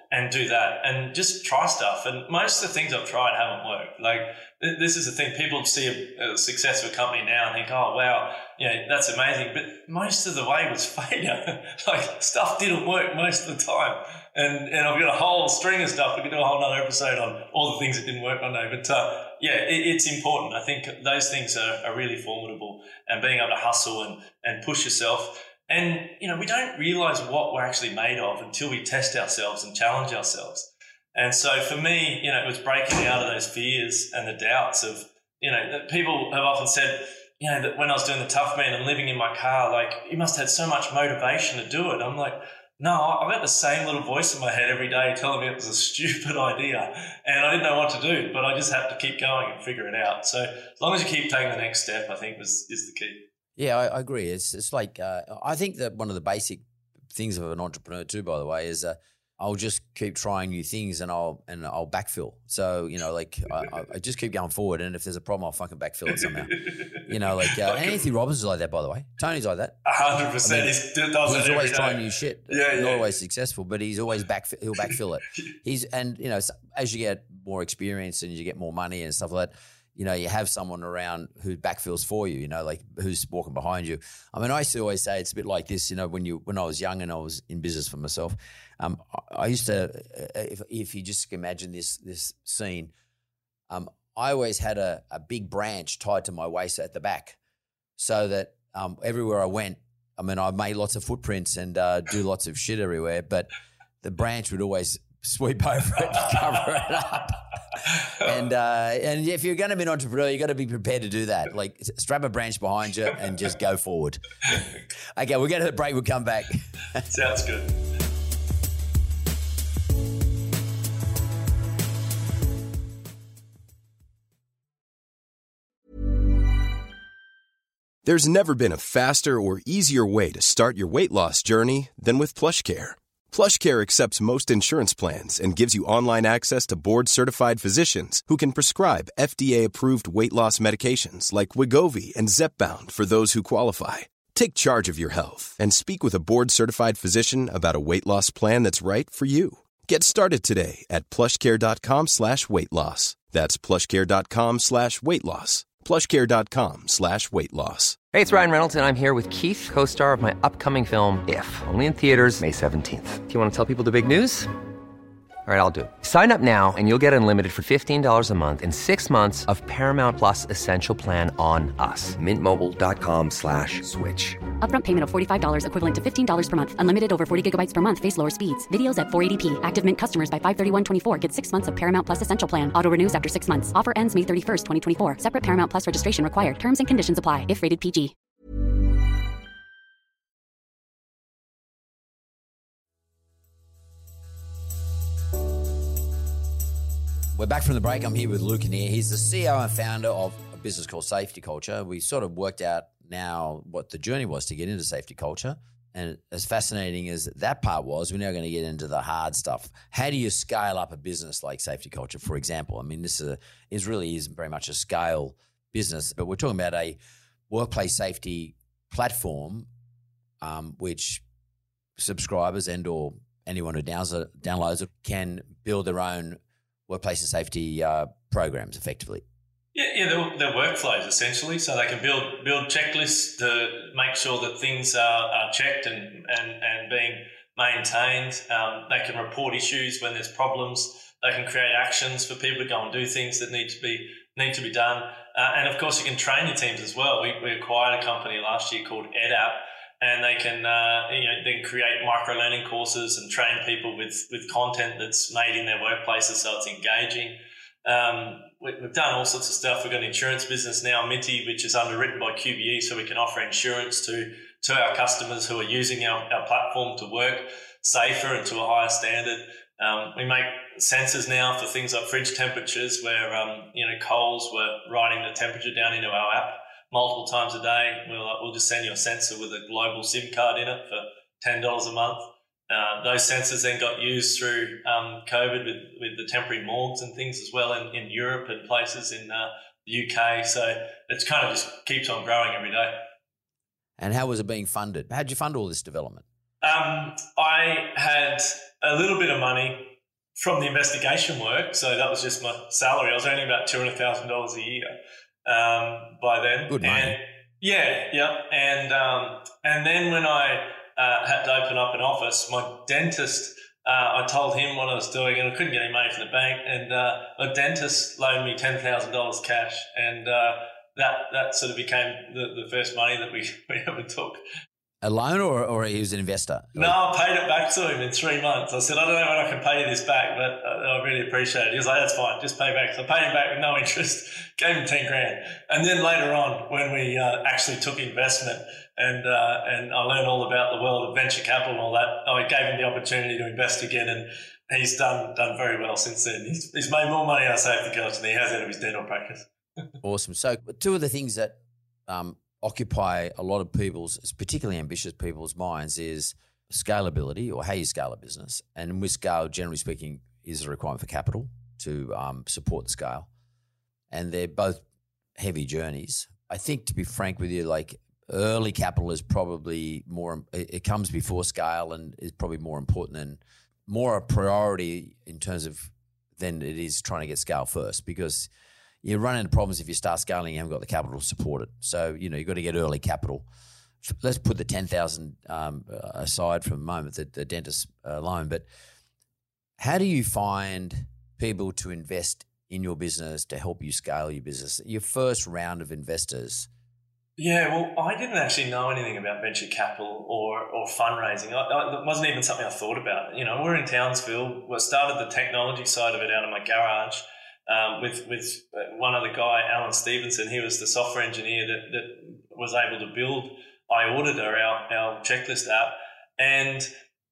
and do that and just try stuff. And most of the things I've tried haven't worked. Like th- this is the thing, people see a, a success of a company now and think, oh, wow, you know, that's amazing. But most of the way was failure. Like stuff didn't work most of the time. And and I've got a whole string of stuff. We could do a whole other episode on all the things that didn't work one day. But uh, yeah, it, it's important. I think those things are, are really formidable, and being able to hustle and, and push yourself. And, you know, we don't realize what we're actually made of until we test ourselves and challenge ourselves. And so for me, you know, it was breaking out of those fears and the doubts of, you know, that people have often said, you know, that when I was doing the Tough Man and living in my car, like, you must have had so much motivation to do it. I'm like, no, I've got the same little voice in my head every day telling me it was a stupid idea and I didn't know what to do, but I just had to keep going and figure it out. So as long as you keep taking the next step, I think was is the key. Yeah, I, I agree. It's it's like, uh, I think that one of the basic things of an entrepreneur too, by the way, is uh, I'll just keep trying new things and I'll and I'll backfill. So, you know, like I, I just keep going forward, and if there's a problem, I'll fucking backfill it somehow. You know, like uh, like Anthony Robbins is like that, by the way. Tony's like that. A hundred percent. He's He's always trying new shit. Yeah, Not yeah. always successful, but he's always back. He'll backfill it. He's and you know, as you get more experience and you get more money and stuff like that, you know, you have someone around who backfills for you, you know, like who's walking behind you. I mean, I used to always say it's a bit like this, you know, when you when I was young and I was in business for myself, um, I used to, if, if you just imagine this this scene, um, I always had a, a big branch tied to my waist at the back so that um, everywhere I went, I mean, I made lots of footprints and uh, do lots of shit everywhere, but the branch would always sweep over it and cover it up. And uh, and if you're going to be an entrepreneur, you got to be prepared to do that. Like strap a branch behind you and just go forward. Okay, we'll get to the break. We'll come back. Sounds good. There's never been a faster or easier way to start your weight loss journey than with PlushCare. PlushCare accepts most insurance plans and gives you online access to board-certified physicians who can prescribe F D A-approved weight loss medications like Wegovy and Zepbound for those who qualify. Take charge of your health and speak with a board-certified physician about a weight loss plan that's right for you. Get started today at plushcare.com slash weight loss. That's plushcare.com slash weight loss. plushcare.com slash weight loss. Hey, it's Ryan Reynolds, and I'm here with Keith, co-star of my upcoming film, If, only in theaters May seventeenth. Do you want to tell people the big news? All right, I'll do it. Sign up now and you'll get unlimited for fifteen dollars a month and six months of Paramount Plus Essential Plan on us. Mint Mobile dot com slash switch. Upfront payment of forty-five dollars equivalent to fifteen dollars per month. Unlimited over forty gigabytes per month. Face lower speeds. Videos at four eighty p. Active Mint customers by five thirty-one twenty-four get six months of Paramount Plus Essential Plan. Auto renews after six months. Offer ends May thirty-first, twenty twenty-four. Separate Paramount Plus registration required. Terms and conditions apply if rated P G. We're back from the break. I'm here with Luke Kinnear. He's the C E O and founder of a business called Safety Culture. We sort of worked out now what the journey was to get into safety culture. And as fascinating as that part was, we're now going to get into the hard stuff. How do you scale up a business like Safety Culture, for example? I mean, this is, a, is really is very much a scale business, but we're talking about a workplace safety platform um, which subscribers and or anyone who downloads it, downloads it can build their own workplace and safety uh, programs effectively. Yeah, yeah, they're, they're workflows essentially, so they can build build checklists to make sure that things are, are checked and, and, and being maintained. Um, they can report issues when there's problems. They can create actions for people to go and do things that need to be need to be done. Uh, and of course, you can train your teams as well. We, we acquired a company last year called EdApp, and they can uh, you know they can create micro learning courses and train people with with content that's made in their workplaces, so it's engaging. Um, we, we've done all sorts of stuff. We've got an insurance business now, Minty, which is underwritten by Q B E, so we can offer insurance to to our customers who are using our, our platform to work safer and to a higher standard. Um, we make sensors now for things like fridge temperatures, where um, you know Coles were writing the temperature down into our app multiple times a day. We'll uh, we'll just send you a sensor with a global SIM card in it for ten dollars a month. Uh, those sensors then got used through um, COVID with, with the temporary morgues and things as well in, in Europe and places in uh, the U K. So it's kind of just keeps on growing every day. And how was it being funded? How did you fund all this development? Um, I had a little bit of money from the investigation work, so that was just my salary. I was earning about two hundred thousand dollars a year um, by then. Good money. And yeah, yeah. And, um, and then when I uh, had to open up an office, my dentist, uh, I told him what I was doing and I couldn't get any money from the bank. And uh, my dentist loaned me ten thousand dollars cash. And uh, that that sort of became the, the first money that we, we ever took. A loan or, or he was an investor? No, I paid it back to him in three months. I said, I don't know when I can pay you this back, but I really appreciate it. He was like, that's fine, just pay back. So I paid him back with no interest, gave him ten grand. And then later on, when we uh, actually took investment and uh, and I learned all about the world of venture capital and all that, I gave him the opportunity to invest again, and he's done done very well since then. He's, he's made more money out of Safety Coach than he has out of his dental practice. Awesome. So two of the things that um, occupy a lot of people's, particularly ambitious people's minds, is scalability, or how you scale a business. And with scale, generally speaking, is a requirement for capital to um, support the scale. And they're both heavy journeys. I think, to be frank with you, like early capital is probably more, it comes before scale and is probably more important than, more a priority in terms of than it is trying to get scale first, because you run into problems if you start scaling, you haven't got the capital to support it. So, you know, you've got to get early capital. Let's put the ten thousand um, aside for a moment, the, the dentist uh, loan. But how do you find people to invest in your business to help you scale your business? Your first round of investors. Yeah, well, I didn't actually know anything about venture capital or or fundraising. I, I, it wasn't even something I thought about. You know, we're in Townsville. We started the technology side of it out of my garage. Um, with with one other guy, Alan Stevenson. He was the software engineer that, that was able to build iAuditor, our, our checklist app. And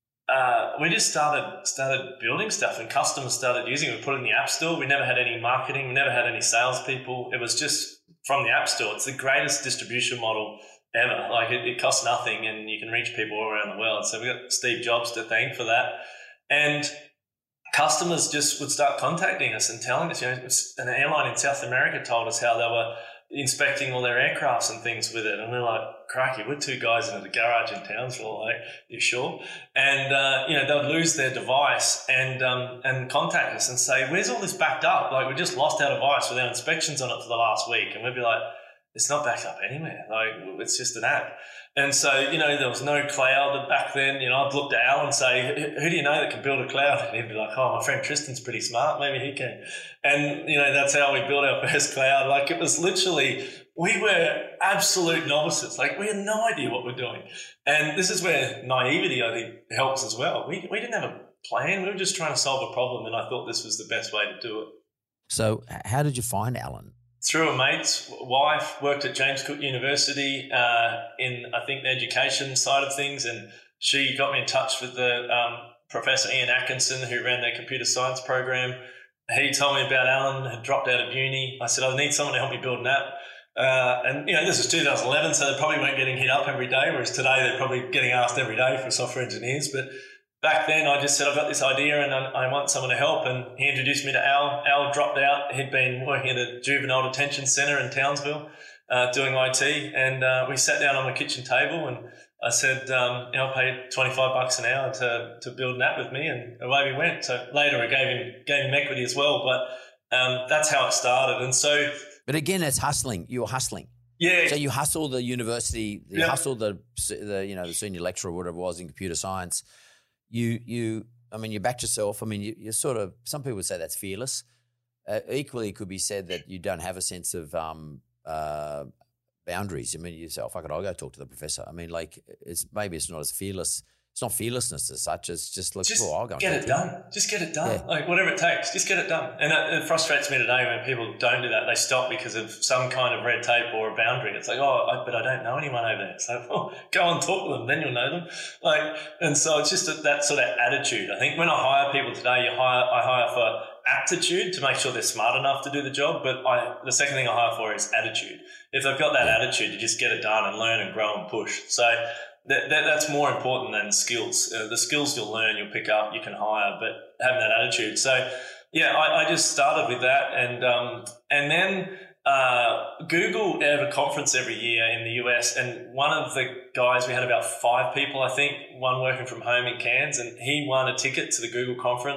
uh, we just started started building stuff, and customers started using it. We put it in the App Store. We never had any marketing. We never had any salespeople. It was just from the App Store. It's the greatest distribution model ever. Like it, it costs nothing, and you can reach people all around the world. So we got Steve Jobs to thank for that. And customers just would start contacting us and telling us, you know, an airline in South America told us how they were inspecting all their aircrafts and things with it. And we're like, crikey, we're two guys in a garage in Townsville, like, you sure? And, uh, you know, they'd lose their device and um, and contact us and say, where's all this backed up? Like, we just lost our device with our inspections on it for the last week. And we'd be like, it's not backed up anywhere. Like, it's just an app. And so, you know, there was no cloud back then. You know, I'd look to Al and say, who do you know that can build a cloud? And he'd be like, oh, my friend Tristan's pretty smart. Maybe he can. And, you know, that's how we built our first cloud. Like, it was literally, we were absolute novices. Like, we had no idea what we're doing. And this is where naivety, I think, helps as well. We, we didn't have a plan. We were just trying to solve a problem. And I thought this was the best way to do it. So how did you find Alan? Through a mate's wife, worked at James Cook University uh, in, I think, the education side of things. And she got me in touch with the um, Professor Ian Atkinson, who ran their computer science program. He told me about Alan, had dropped out of uni. I said, I need someone to help me build an app. Uh, and, you know, this was two thousand eleven, so they probably weren't getting hit up every day, whereas today they're probably getting asked every day for software engineers. But back then, I just said, I've got this idea and I, I want someone to help. And he introduced me to Al. Al dropped out. He'd been working at a juvenile detention centre in Townsville uh, doing I T. And uh, we sat down on the kitchen table and I said, um, you know, I'll pay twenty-five bucks an hour to to build an app with me. And away we went. So later I gave him, gave him equity as well. But um, that's how it started. And so... But again, it's hustling. You're hustling. Yeah. So you hustle the university, you yeah. hustle the, the, you know, the senior lecturer or whatever it was in computer science. You, you, I mean, you backed yourself. I mean, you, you sort of, some people would say that's fearless. Uh, equally, it could be said that you don't have a sense of um, uh, boundaries. I mean, you say, oh, fuck it, I'll go talk to the professor. I mean, like, it's maybe it's not as fearless. It's not fearlessness as such. It's just, like, just oh, I'll go and get talk it to done. him. Just get it done. Yeah. Like, whatever it takes, just get it done. And it, it frustrates me today when people don't do that. They stop because of some kind of red tape or a boundary. It's like, oh, I, but I don't know anyone over there. So, oh, go and talk to them. Then you'll know them. Like, and so it's just a, that sort of attitude. I think when I hire people today, you hire, I hire for aptitude to make sure they're smart enough to do the job. But I, the second thing I hire for is attitude. If they've got that yeah. attitude, you just get it done and learn and grow and push. So that, that that's more important than skills. Uh, the skills you'll learn, you'll pick up, you can hire, but having that attitude. So yeah, I, I just started with that, and um, and then uh, Google have a conference every year in the U S, and one of the guys, we had about five people, I think, one working from home in Cairns, and he won a ticket to the Google conference.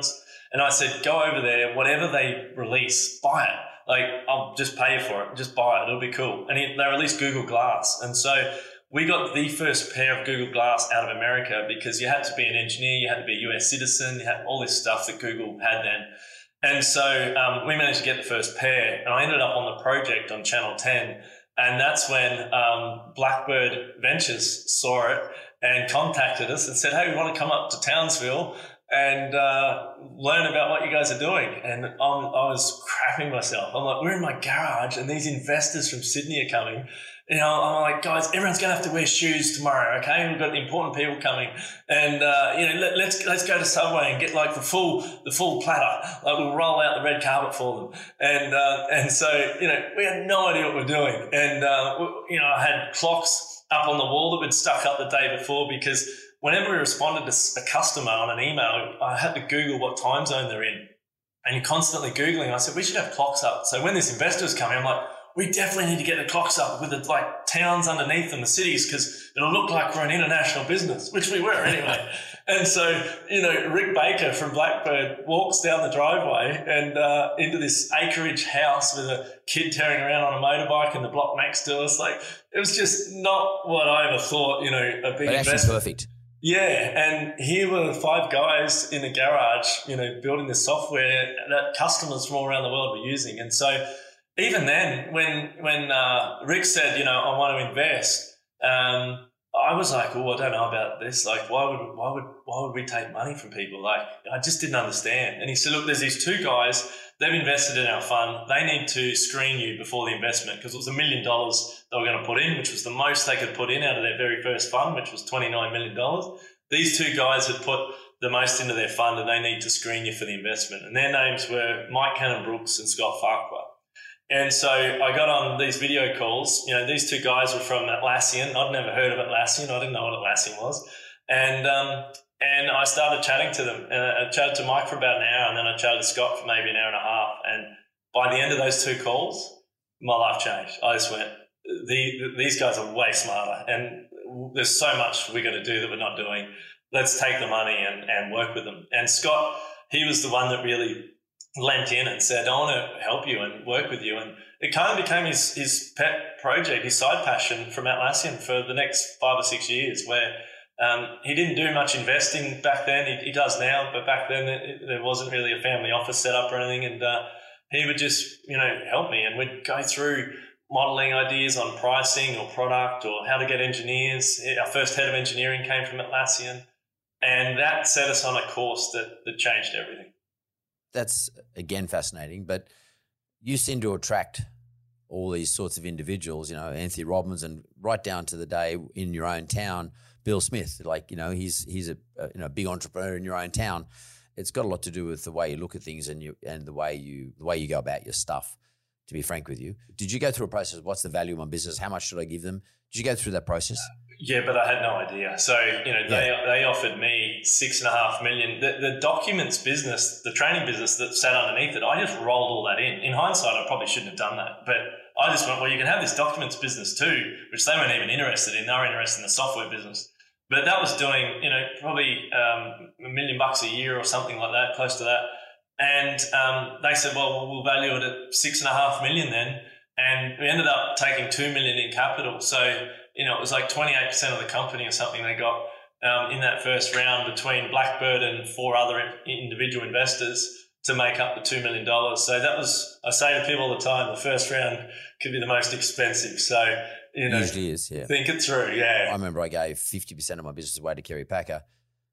And I said, go over there, whatever they release, buy it. Like, I'll just pay you for it. Just buy it. It'll be cool. And he, they released Google Glass. And so we got the first pair of Google Glass out of America because you had to be an engineer, you had to be a U S citizen, you had all this stuff that Google had then. And so um, we managed to get the first pair. And I ended up on the project on Channel ten. And that's when um, Blackbird Ventures saw it and contacted us and said, hey, we want to come up to Townsville and uh, learn about what you guys are doing. And I'm, I was crapping myself. I'm like, we're in my garage and these investors from Sydney are coming. You know, I'm like, guys, everyone's going to have to wear shoes tomorrow, okay? We've got important people coming. And, uh, you know, let, let's let's go to Subway and get, like, the full the full platter. Like, we'll roll out the red carpet for them. And uh, and so, you know, we had no idea what we're doing. And, uh, you know, I had clocks up on the wall that we'd stuck up the day before because whenever we responded to a customer on an email, I had to Google what time zone they're in. And you're constantly Googling. I said, we should have clocks up. So when this investor was coming, I'm like, we definitely need to get the clocks up with the like towns underneath them, the cities, because it'll look like we're an international business, which we were anyway. And so, you know, Rick Baker from Blackbird walks down the driveway and uh, into this acreage house with a kid tearing around on a motorbike in the block next to us. Like, it was just not what I ever thought, you know, a big but investment. Actually perfect. Yeah, and here were five guys in a garage, you know, building this software that customers from all around the world were using. And so even then, when when uh, Rick said, you know, I want to invest, um, I was like, oh, I don't know about this. Like, why would why would why would we take money from people? Like, I just didn't understand. And he said, look, there's these two guys. They've invested in our fund. They need to screen you before the investment because it was a million dollars they were going to put in, which was the most they could put in out of their very first fund, which was twenty-nine million dollars. These two guys had put the most into their fund and they need to screen you for the investment. And their names were Mike Cannon-Brooks and Scott Farquhar. And so I got on these video calls. You know, these two guys were from Atlassian. I'd never heard of Atlassian. I didn't know what Atlassian was. And um, and I started chatting to them. And I chatted to Mike for about an hour, and then I chatted to Scott for maybe an hour and a half. And by the end of those two calls, my life changed. I just went, the, these guys are way smarter. And there's so much we got to do that we're not doing. Let's take the money and, and work with them. And Scott, he was the one that really lent in and said, I want to help you and work with you. And it kind of became his, his pet project, his side passion from Atlassian for the next five or six years where um, he didn't do much investing back then. He, he does now, but back then it, there wasn't really a family office set up or anything. And uh, he would just, you know, help me and we'd go through modeling ideas on pricing or product or how to get engineers. Our first head of engineering came from Atlassian. And that set us on a course that, that changed everything. That's, again, fascinating. But you seem to attract all these sorts of individuals, you know, Anthony Robbins and right down to the day in your own town, Bill Smith. Like, you know, he's he's a, a you know big entrepreneur in your own town. It's got a lot to do with the way you look at things and you and the way you the way you go about your stuff, to be frank with you. Did you go through a process of what's the value of my business? How much should I give them? Did you go through that process? Yeah, but I had no idea. So, you know, they yeah. they offered me six and a half million. The, the documents business, the training business that sat underneath it, I just rolled all that in. In hindsight, I probably shouldn't have done that. But I just went, well, you can have this documents business too, which they weren't even interested in. They were interested in the software business. But that was doing, you know, probably um, a million bucks a year or something like that, close to that. And um, they said, well, we'll value it at six and a half million then. And we ended up taking two million in capital. So, you know, it was like twenty-eight percent of the company or something they got um, in that first round between Blackbird and four other individual investors to make up the two million dollars. So that was, I say to people all the time, the first round could be the most expensive. So, you know, usually is, yeah. Think it through, yeah. I remember I gave fifty percent of my business away to Kerry Packer.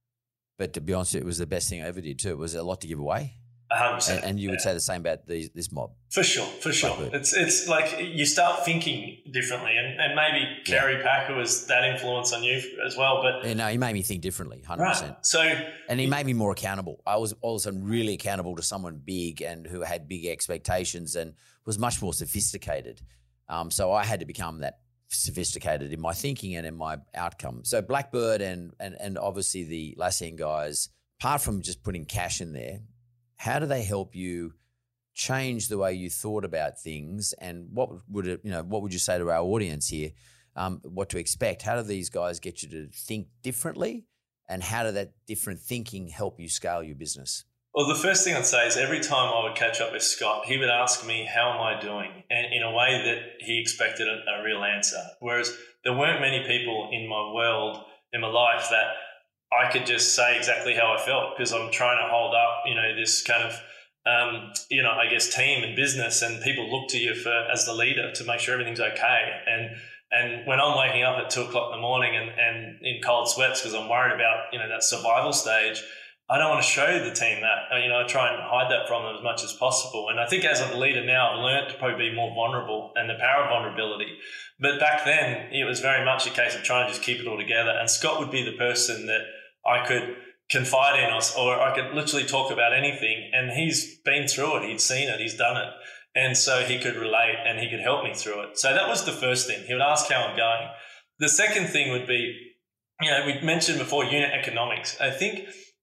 But to be honest, it was the best thing I ever did too. It was a lot to give away. one hundred percent. And, and you would yeah. say the same about these, this mob. For sure, for sure. Blackbird. It's it's like you start thinking differently, and, and maybe Kerry yeah. Packer was that influence on you as well. But yeah, no, he made me think differently, one hundred percent. Right. So, and he made me more accountable. I was all of a sudden really accountable to someone big and who had big expectations and was much more sophisticated. Um, so I had to become that sophisticated in my thinking and in my outcome. So Blackbird and and and obviously the Atlassian guys, apart from just putting cash in there, how do they help you change the way you thought about things? And what would it, you know, what would you say to our audience here? Um, what to expect? How do these guys get you to think differently? And how did that different thinking help you scale your business? Well, the first thing I'd say is every time I would catch up with Scott, he would ask me, how am I doing? And in a way that he expected a, a real answer. Whereas there weren't many people in my world, in my life, that I could just say exactly how I felt, because I'm trying to hold up, you know, this kind of, um, you know, I guess team and business, and people look to you for as the leader to make sure everything's okay. And and when I'm waking up at two o'clock in the morning and, and in cold sweats because I'm worried about, you know, that survival stage, I don't want to show the team that. You know, I try and hide that from them as much as possible. And I think as a leader now, I've learned to probably be more vulnerable and the power of vulnerability. But back then, it was very much a case of trying to just keep it all together. And Scott would be the person that I could confide in, or I could literally talk about anything. And he's been through it. He'd seen it. He's done it. And so he could relate and he could help me through it. So that was the first thing. He would ask how I'm going. The second thing would be, you know, we mentioned before unit economics. I think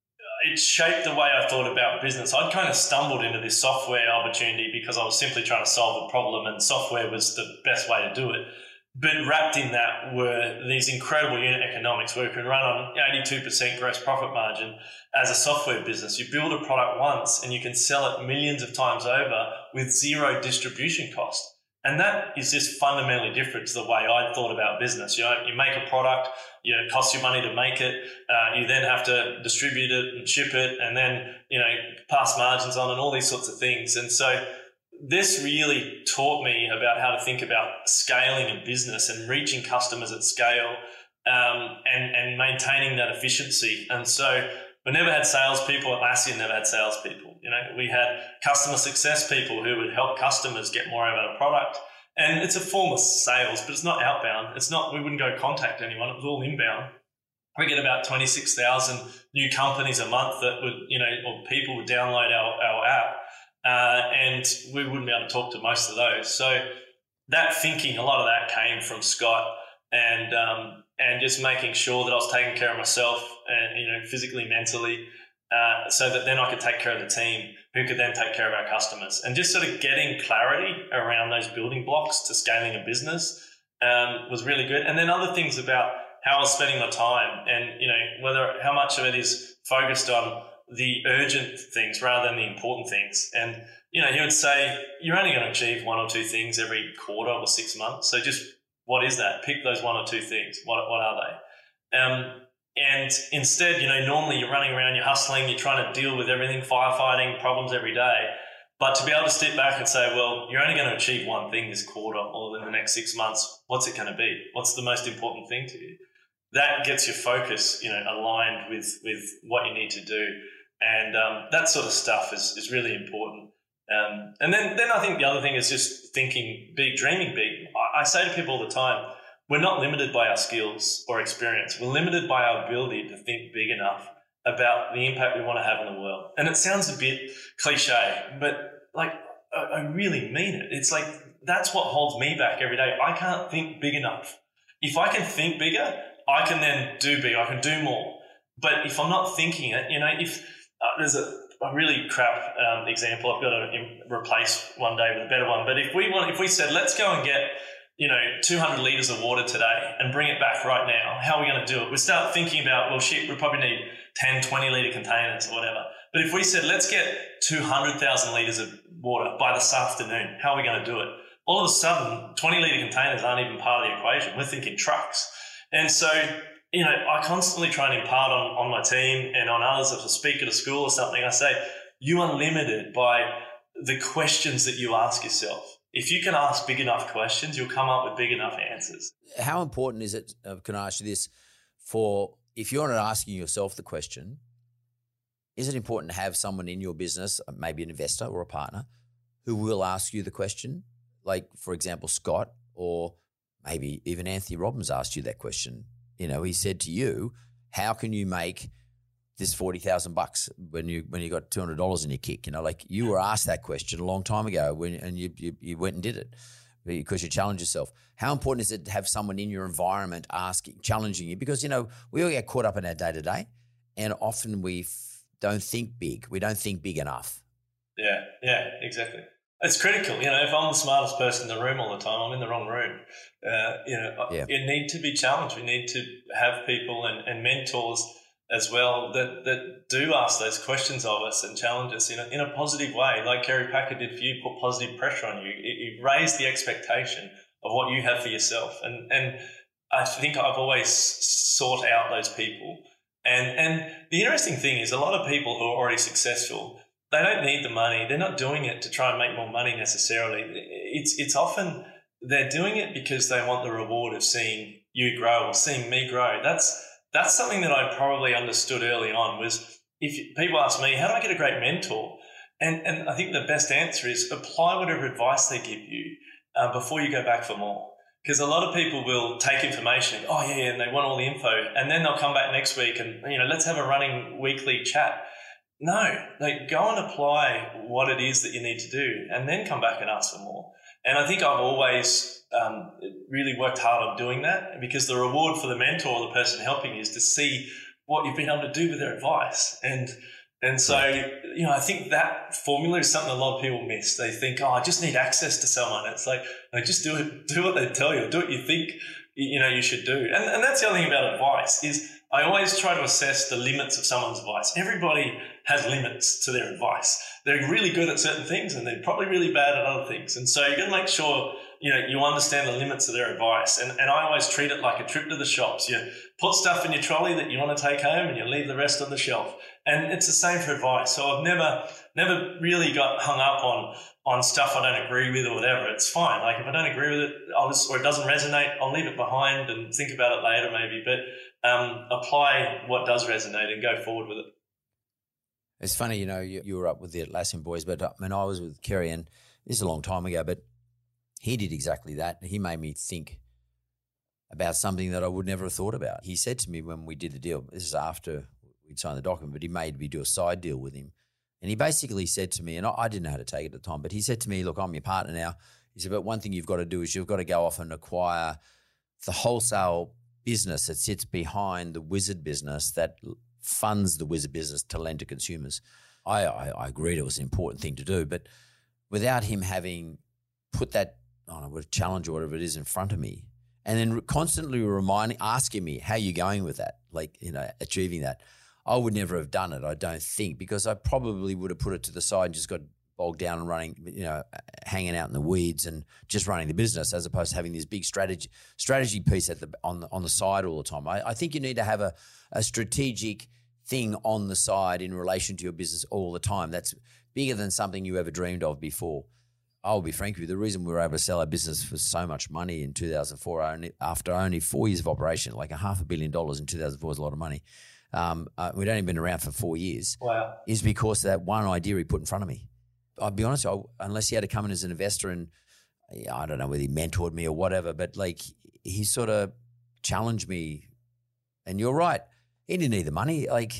it shaped the way I thought about business. I'd kind of stumbled into this software opportunity because I was simply trying to solve a problem, and software was the best way to do it. But wrapped in that were these incredible unit economics where you can run on eighty-two percent gross profit margin as a software business. You build a product once and you can sell it millions of times over with zero distribution cost. And that is just fundamentally different to the way I thought about business. You know, you make a product, you know, it costs you money to make it. Uh, you then have to distribute it and ship it, and then, you know, pass margins on and all these sorts of things. And so this really taught me about how to think about scaling a business and reaching customers at scale, um, and, and maintaining that efficiency. And so we never had salespeople. Atlassian never had salespeople. You know, we had customer success people who would help customers get more out of a product. And it's a form of sales, but it's not outbound. It's not, we wouldn't go contact anyone. It was all inbound. We get about twenty-six thousand new companies a month that would, you know, or people would download our, our app. Uh, and we wouldn't be able to talk to most of those. So that thinking, a lot of that came from Scott, and um, and just making sure that I was taking care of myself, and, you know, physically, mentally, uh, so that then I could take care of the team, who could then take care of our customers, and just sort of getting clarity around those building blocks to scaling a business um, was really good. And then other things about how I was spending my time, and, you know, whether how much of it is focused on the urgent things rather than the important things. And, you know, he would say, you're only going to achieve one or two things every quarter or six months. So just, what is that? Pick those one or two things. What, what are they? Um, and instead, you know, normally you're running around, you're hustling, you're trying to deal with everything, firefighting problems every day. But to be able to step back and say, well, you're only going to achieve one thing this quarter or in the next six months. What's it going to be? What's the most important thing to you? That gets your focus, you know, aligned with, with what you need to do. And um, that sort of stuff is, is really important. Um, and then, then I think the other thing is just thinking big, dreaming big. I, I say to people all the time, we're not limited by our skills or experience. We're limited by our ability to think big enough about the impact we want to have in the world. And it sounds a bit cliche, but like, I, I really mean it. It's like, that's what holds me back every day. I can't think big enough. If I can think bigger, I can then do big. I can do more. But if I'm not thinking it, you know, if uh, there's a, a really crap um, example, I've got to replace one day with a better one. But if we want, if we said, let's go and get, you know, two hundred litres of water today and bring it back right now, how are we going to do it? We start thinking about, well, shit, we probably need ten, twenty litre containers or whatever. But if we said, let's get two hundred thousand litres of water by this afternoon, how are we going to do it? All of a sudden, twenty litre containers aren't even part of the equation. We're thinking trucks. And so, you know, I constantly try and impart on, on my team and on others. If I speak at a school or something, I say, you are limited by the questions that you ask yourself. If you can ask big enough questions, you'll come up with big enough answers. How important is it, uh, can I ask you this, for if you're not asking yourself the question, is it important to have someone in your business, maybe an investor or a partner, who will ask you the question? Like, for example, Scott, or maybe even Anthony Robbins asked you that question. You know, he said to you, how can you make this forty thousand bucks when you when you got two hundred dollars in your kick? You know, like, you were asked that question a long time ago when and you, you you went and did it because you challenged yourself. How important is it to have someone in your environment asking, challenging you? Because, you know, we all get caught up in our day-to-day, and often we f- don't think big. We don't think big enough. Yeah, yeah, exactly. It's critical. You know, if I'm the smartest person in the room all the time, I'm in the wrong room. Uh, you know, yeah. You need to be challenged. We need to have people and, and mentors as well that that do ask those questions of us and challenge us in a, in a positive way, like Kerry Packer did for you, put positive pressure on you. It, it raised the expectation of what you have for yourself. And and I think I've always sought out those people. And and the interesting thing is a lot of people who are already successful, they don't need the money. They're not doing it to try and make more money necessarily. It's it's often they're doing it because they want the reward of seeing you grow or seeing me grow. That's that's something that I probably understood early on was if people ask me, how do I get a great mentor? And and I think the best answer is apply whatever advice they give you uh, before you go back for more. Because a lot of people will take information, oh yeah, yeah, and they want all the info, and then they'll come back next week and, you know, let's have a running weekly chat. No, like go and apply what it is that you need to do and then come back and ask for more. And I think I've always um, really worked hard on doing that because the reward for the mentor or the person helping you is to see what you've been able to do with their advice. And and so, you know, I think that formula is something a lot of people miss. They think, oh, I just need access to someone. It's like, no, just do it, do what they tell you, do what you think, you know, you should do. And, and that's the other thing about advice is I always try to assess the limits of someone's advice. Everybody has limits to their advice. They're really good at certain things and they're probably really bad at other things. And so you've got to make sure, you know, you understand the limits of their advice. And, and I always treat it like a trip to the shops. You put stuff in your trolley that you want to take home and you leave the rest on the shelf. And it's the same for advice. So I've never, never really got hung up on, on stuff I don't agree with or whatever. It's fine. Like if I don't agree with it, I'll just, or it doesn't resonate, I'll leave it behind and think about it later maybe. But um, apply what does resonate and go forward with it. It's funny, you know, you, you were up with the Atlassian boys, but I mean, I was with Kerry, and this is a long time ago, but he did exactly that. He made me think about something that I would never have thought about. He said to me when we did the deal, this is after we'd signed the document, but he made me do a side deal with him. And he basically said to me, and I, I didn't know how to take it at the time, but he said to me, look, I'm your partner now. He said, but one thing you've got to do is you've got to go off and acquire the wholesale business that sits behind the Wizard business that funds the Wizard business to lend to consumers. I, I, I agreed it was an important thing to do, but without him having put that, I don't know, what a challenge or whatever it is in front of me, and then constantly reminding, asking me, how you going with that? Like, you know, achieving that. I would never have done it, I don't think, because I probably would have put it to the side and just got bogged down and running, you know, hanging out in the weeds and just running the business as opposed to having this big strategy strategy piece at the on the, on the side all the time. I, I think you need to have a, a strategic thing on the side in relation to your business all the time. That's bigger than something you ever dreamed of before. I'll be frank with you, the reason we were able to sell our business for so much money in two thousand four, only, after only four years of operation, like a half a billion dollars in two thousand four is a lot of money. Um, uh, we'd only been around for four years. Wow. Is because of that one idea he put in front of me. I'll be honest, I, unless he had to come in as an investor and I don't know whether he mentored me or whatever, but like he sort of challenged me. And you're right, he didn't need the money. Like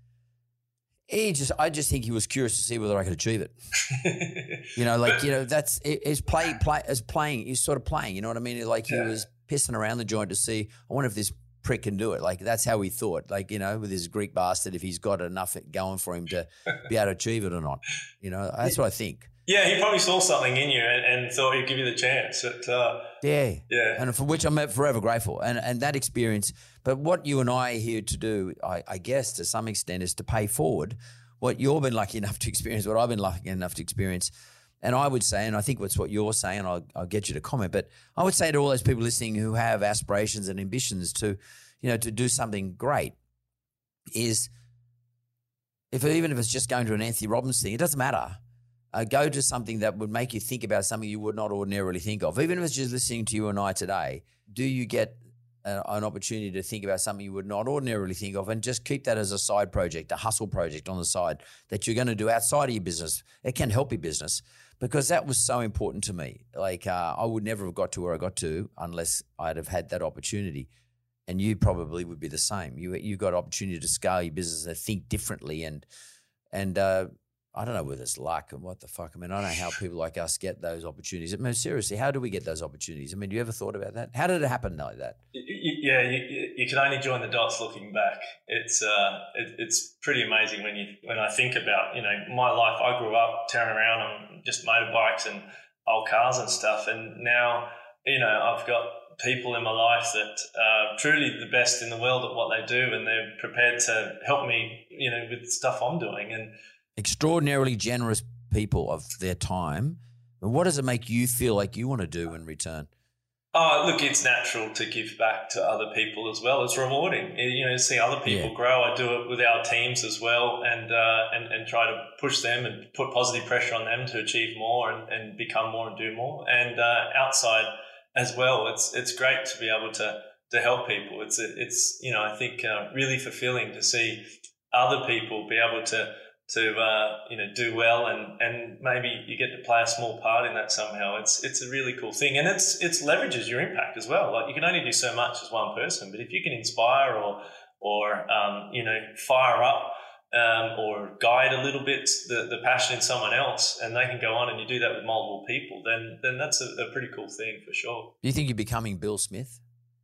he just, I just think he was curious to see whether I could achieve it. you know, like, you know, that's, it's play, play, as playing, he's sort of playing, you know what I mean? Like he yeah. was pissing around the joint to see, I wonder if this prick can do it. Like that's how he thought, like, you know, with his Greek bastard, if he's got enough going for him to be able to achieve it or not, you know, that's what I think. Yeah, he probably saw something in you and, and thought he'd give you the chance. It, uh, yeah. Yeah. And for which I'm forever grateful. And and that experience, but what you and I are here to do, I, I guess to some extent, is to pay forward what you've been lucky enough to experience, what I've been lucky enough to experience. And I would say, and I think that's what you're saying, and I'll, I'll get you to comment, but I would say to all those people listening who have aspirations and ambitions to, you know, to do something great is, if even if it's just going to an Anthony Robbins thing, it doesn't matter. Uh, go to something that would make you think about something you would not ordinarily think of. Even if it's just listening to you and I today, do you get a, an opportunity to think about something you would not ordinarily think of, and just keep that as a side project, a hustle project on the side that you're going to do outside of your business. It can help your business, because that was so important to me. Like uh, I would never have got to where I got to unless I'd have had that opportunity. And you probably would be the same. You you got opportunity to scale your business and think differently, and and uh, I don't know whether it's luck and what the fuck. I mean, I don't know how people like us get those opportunities. I mean, seriously, how do we get those opportunities? I mean, do you ever thought about that? How did it happen like that? Yeah, you, you can only join the dots looking back. It's uh, it, it's pretty amazing when you when I think about, you know, my life. I grew up tearing around on just motorbikes and old cars and stuff, and now, you know, I've got people in my life that are truly the best in the world at what they do, and they're prepared to help me, you know, with stuff I'm doing. And extraordinarily generous people of their time. And what does it make you feel like you want to do in return? Oh, look, it's natural to give back to other people as well. It's rewarding, you know, to see other people yeah. grow. I do it with our teams as well, and uh, and and try to push them and put positive pressure on them to achieve more and, and become more and do more. And uh, outside as well, it's it's great to be able to to help people. It's it's you know I think uh, really fulfilling to see other people be able to. to, uh, you know, do well, and, and maybe you get to play a small part in that somehow. It's it's a really cool thing, and it's it's leverages your impact as well. Like, you can only do so much as one person, but if you can inspire or, or um, you know, fire up um, or guide a little bit the, the passion in someone else, and they can go on and you do that with multiple people, then then that's a, a pretty cool thing for sure. Do you think you're becoming Bill Smith?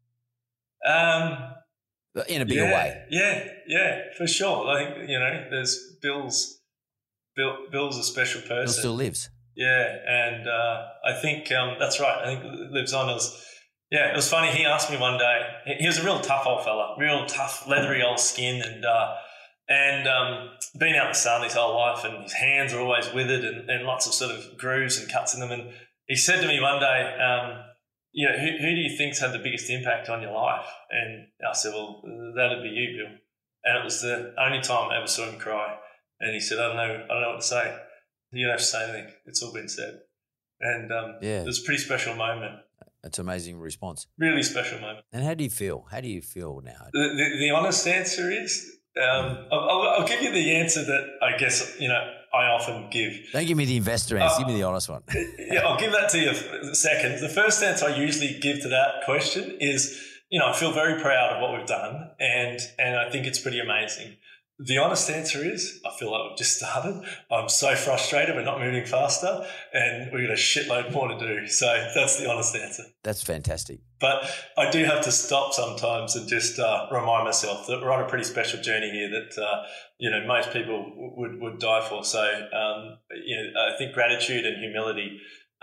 Um. In a bigger yeah, way. Yeah, yeah, for sure. I think, you know, there's Bill's, Bill, Bill's a special person. Bill still lives. Yeah, and uh, I think um, that's right. I think it lives on. It was, yeah, it was funny. He asked me one day, he was a real tough old fella, real tough, leathery old skin, and uh, and um, been out in the sun his whole life, and his hands are always withered and, and lots of sort of grooves and cuts in them. And he said to me one day, um, you know, who, who do you think's had the biggest impact on your life? And I said, well, that'd be you, Bill. And it was the only time I ever saw him cry. And he said, I don't know, I don't know what to say. You don't have to say anything. It's all been said. And um, yeah. it was a pretty special moment. It's an amazing response. Really special moment. And how do you feel? How do you feel now? The, the, the honest answer is, um, I'll, I'll give you the answer that I guess, you know, I often give. Don't give me the investor answer. Uh, give me the honest one. Yeah, I'll give that to you in a second. The first answer I usually give to that question is, you know, I feel very proud of what we've done, and and I think it's pretty amazing. The honest answer is, I feel like we've just started. I'm so frustrated we're not moving faster, and we've got a shitload more to do. So that's the honest answer. That's fantastic. But I do have to stop sometimes and just uh, remind myself that we're on a pretty special journey here that, uh, you know, most people would, would die for. So, um, you know, I think gratitude and humility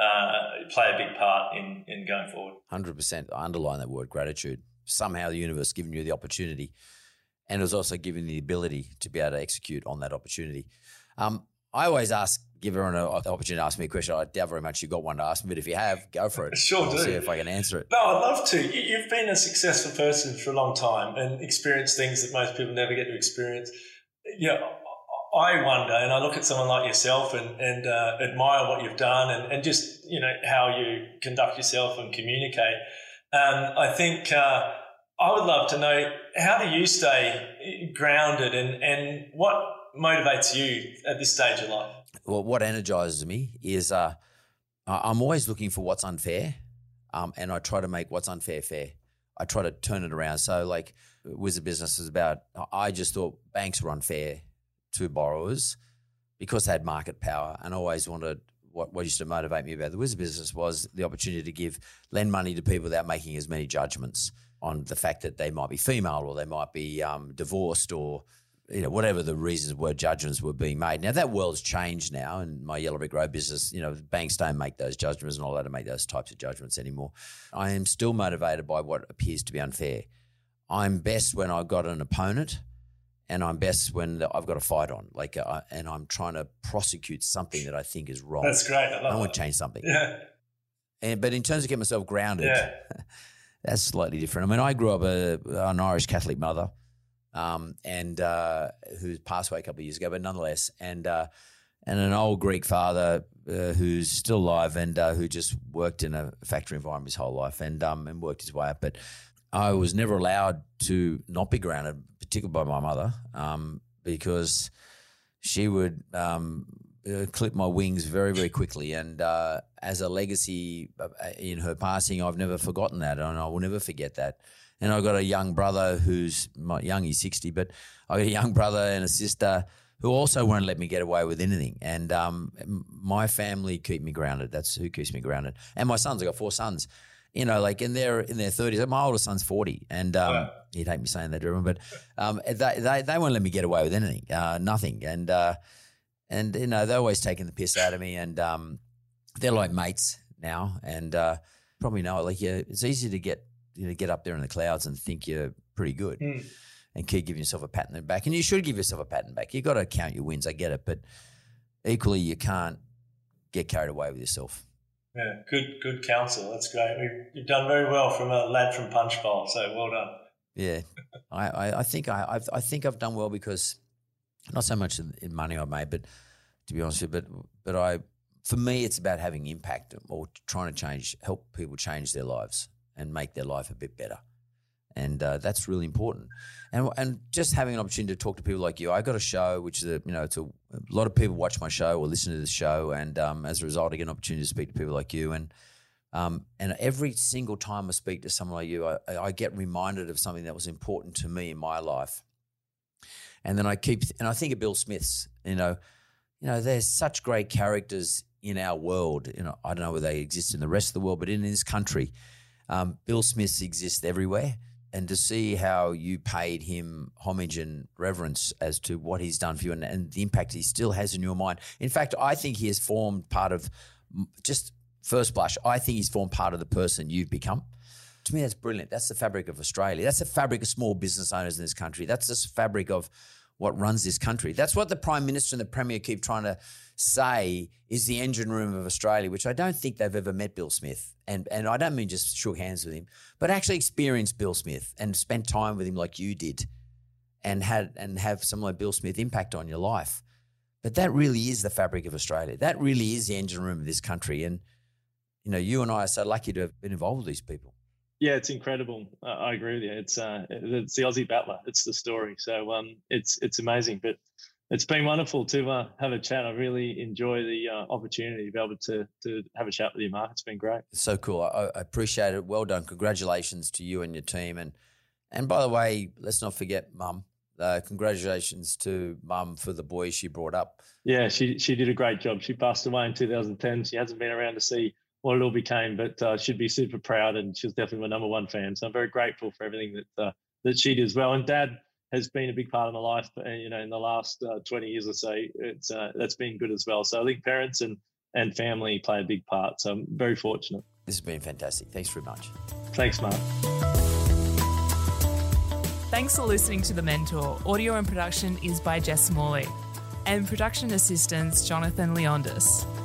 uh, play a big part in, in going forward. one hundred percent. I underline that word, gratitude. Somehow the universe has given you the opportunity, and it was also given the ability to be able to execute on that opportunity. Um, I always ask, give everyone an opportunity to ask me a question. I doubt very much you got one to ask me, but if you have, go for it. Sure I'll do. See if I can answer it. No, I'd love to. You've been a successful person for a long time and experienced things that most people never get to experience. Yeah, I wonder, and I look at someone like yourself and, and uh, admire what you've done and, and just, you know, how you conduct yourself and communicate. Um, I think uh, I would love to know, how do you stay grounded, and, and what motivates you at this stage of life? Well, what energizes me is uh, I'm always looking for what's unfair, um, and I try to make what's unfair fair. I try to turn it around. So like Wizard Business is about, I just thought banks were unfair to borrowers because they had market power, and I always wanted, what, what used to motivate me about the Wizard Business was the opportunity to give, lend money to people without making as many judgments on the fact that they might be female or they might be um, divorced or, you know, whatever the reasons were, judgments were being made. Now that world's changed now, and my Yellow Brick Road business, you know, banks don't make those judgments, not allowed to make those types of judgments anymore. I am still motivated by what appears to be unfair. I'm best when I've got an opponent, and I'm best when I've got a fight on, like, uh, and I'm trying to prosecute something that I think is wrong. That's great. I, love I want to change something. Yeah. And but in terms of getting myself grounded, yeah. that's slightly different. I mean, I grew up a, an Irish Catholic mother, um, and uh, who passed away a couple of years ago, but nonetheless, and uh, and an old Greek father uh, who's still alive and uh, who just worked in a factory environment his whole life and um, and worked his way up. But I was never allowed to not be grounded, particularly by my mother, um, because she would um, uh, clip my wings very, very quickly. And uh, as a legacy in her passing, I've never forgotten that, and I will never forget that. And I've got a young brother who's not young, he's sixty, but I've got a young brother and a sister who also won't let me get away with anything. And um, my family keep me grounded. That's who keeps me grounded. And my sons, I've got four sons. You know, like in their in their thirties. My oldest son's forty, and um, wow. He'd hate me saying that to everyone, but um, they, they they won't let me get away with anything, uh, nothing, and uh, and you know they're always taking the piss out of me, and um, they're like mates now, and uh, probably know it. Like, yeah, it's easy to get you know get up there in the clouds and think you're pretty good, mm. and keep giving yourself a pat on the back. And you should give yourself a pat on the back. You got to count your wins. I get it, but equally, you can't get carried away with yourself. Yeah, good, good counsel. That's great. You've done very well from a lad from Punchbowl. So well done. Yeah, I, I, I think I, I've, I think I've done well because not so much in, in money I've made, but to be honest with you, but but I, for me, it's about having impact or trying to change, help people change their lives and make their life a bit better, and uh, that's really important. And and just having an opportunity to talk to people like you. I got a show which is a, you know it's a, a lot of people watch my show or listen to the show, and um, as a result, I get an opportunity to speak to people like you. And um, and every single time I speak to someone like you, I, I get reminded of something that was important to me in my life. And then I keep and I think of Bill Smith's. You know, you know, there's such great characters in our world. You know, I don't know whether they exist in the rest of the world, but in this country, um, Bill Smiths exist everywhere. And to see how you paid him homage and reverence as to what he's done for you and, and the impact he still has in your mind. In fact, I think he has formed part of, just first blush, I think he's formed part of the person you've become. To me, that's brilliant. That's the fabric of Australia. That's the fabric of small business owners in this country. That's the fabric of what runs this country. That's what the Prime Minister and the Premier keep trying to say is the engine room of Australia, which I don't think they've ever met Bill Smith. And and I don't mean just shook hands with him, but actually experienced Bill Smith and spent time with him like you did and had and have someone like Bill Smith impact on your life. But that really is the fabric of Australia. That really is the engine room of this country. And, you know, you and I are so lucky to have been involved with these people. Yeah, it's incredible. Uh, I agree with you. It's uh, it's the Aussie battler. It's the story. So um, it's it's amazing. But it's been wonderful to uh, have a chat. I really enjoy the uh, opportunity to be able to to have a chat with you, Mark. It's been great. It's so cool. I, I appreciate it. Well done. Congratulations to you and your team. And and by the way, let's not forget Mum. Uh, congratulations to Mum for the boy she brought up. Yeah, she she did a great job. She passed away in two thousand ten. She hasn't been around to see what it all became, but uh, she'd be super proud, and she was definitely my number one fan. So I'm very grateful for everything that uh, that she did as well. And Dad has been a big part of my life, you know, in the last uh, twenty years or so. It's uh, that's been good as well. So I think parents and and family play a big part. So I'm very fortunate. This has been fantastic. Thanks very much. Thanks, Mark. Thanks for listening to The Mentor. Audio and production is by Jess Morley, and production assistants Jonathan Leondis.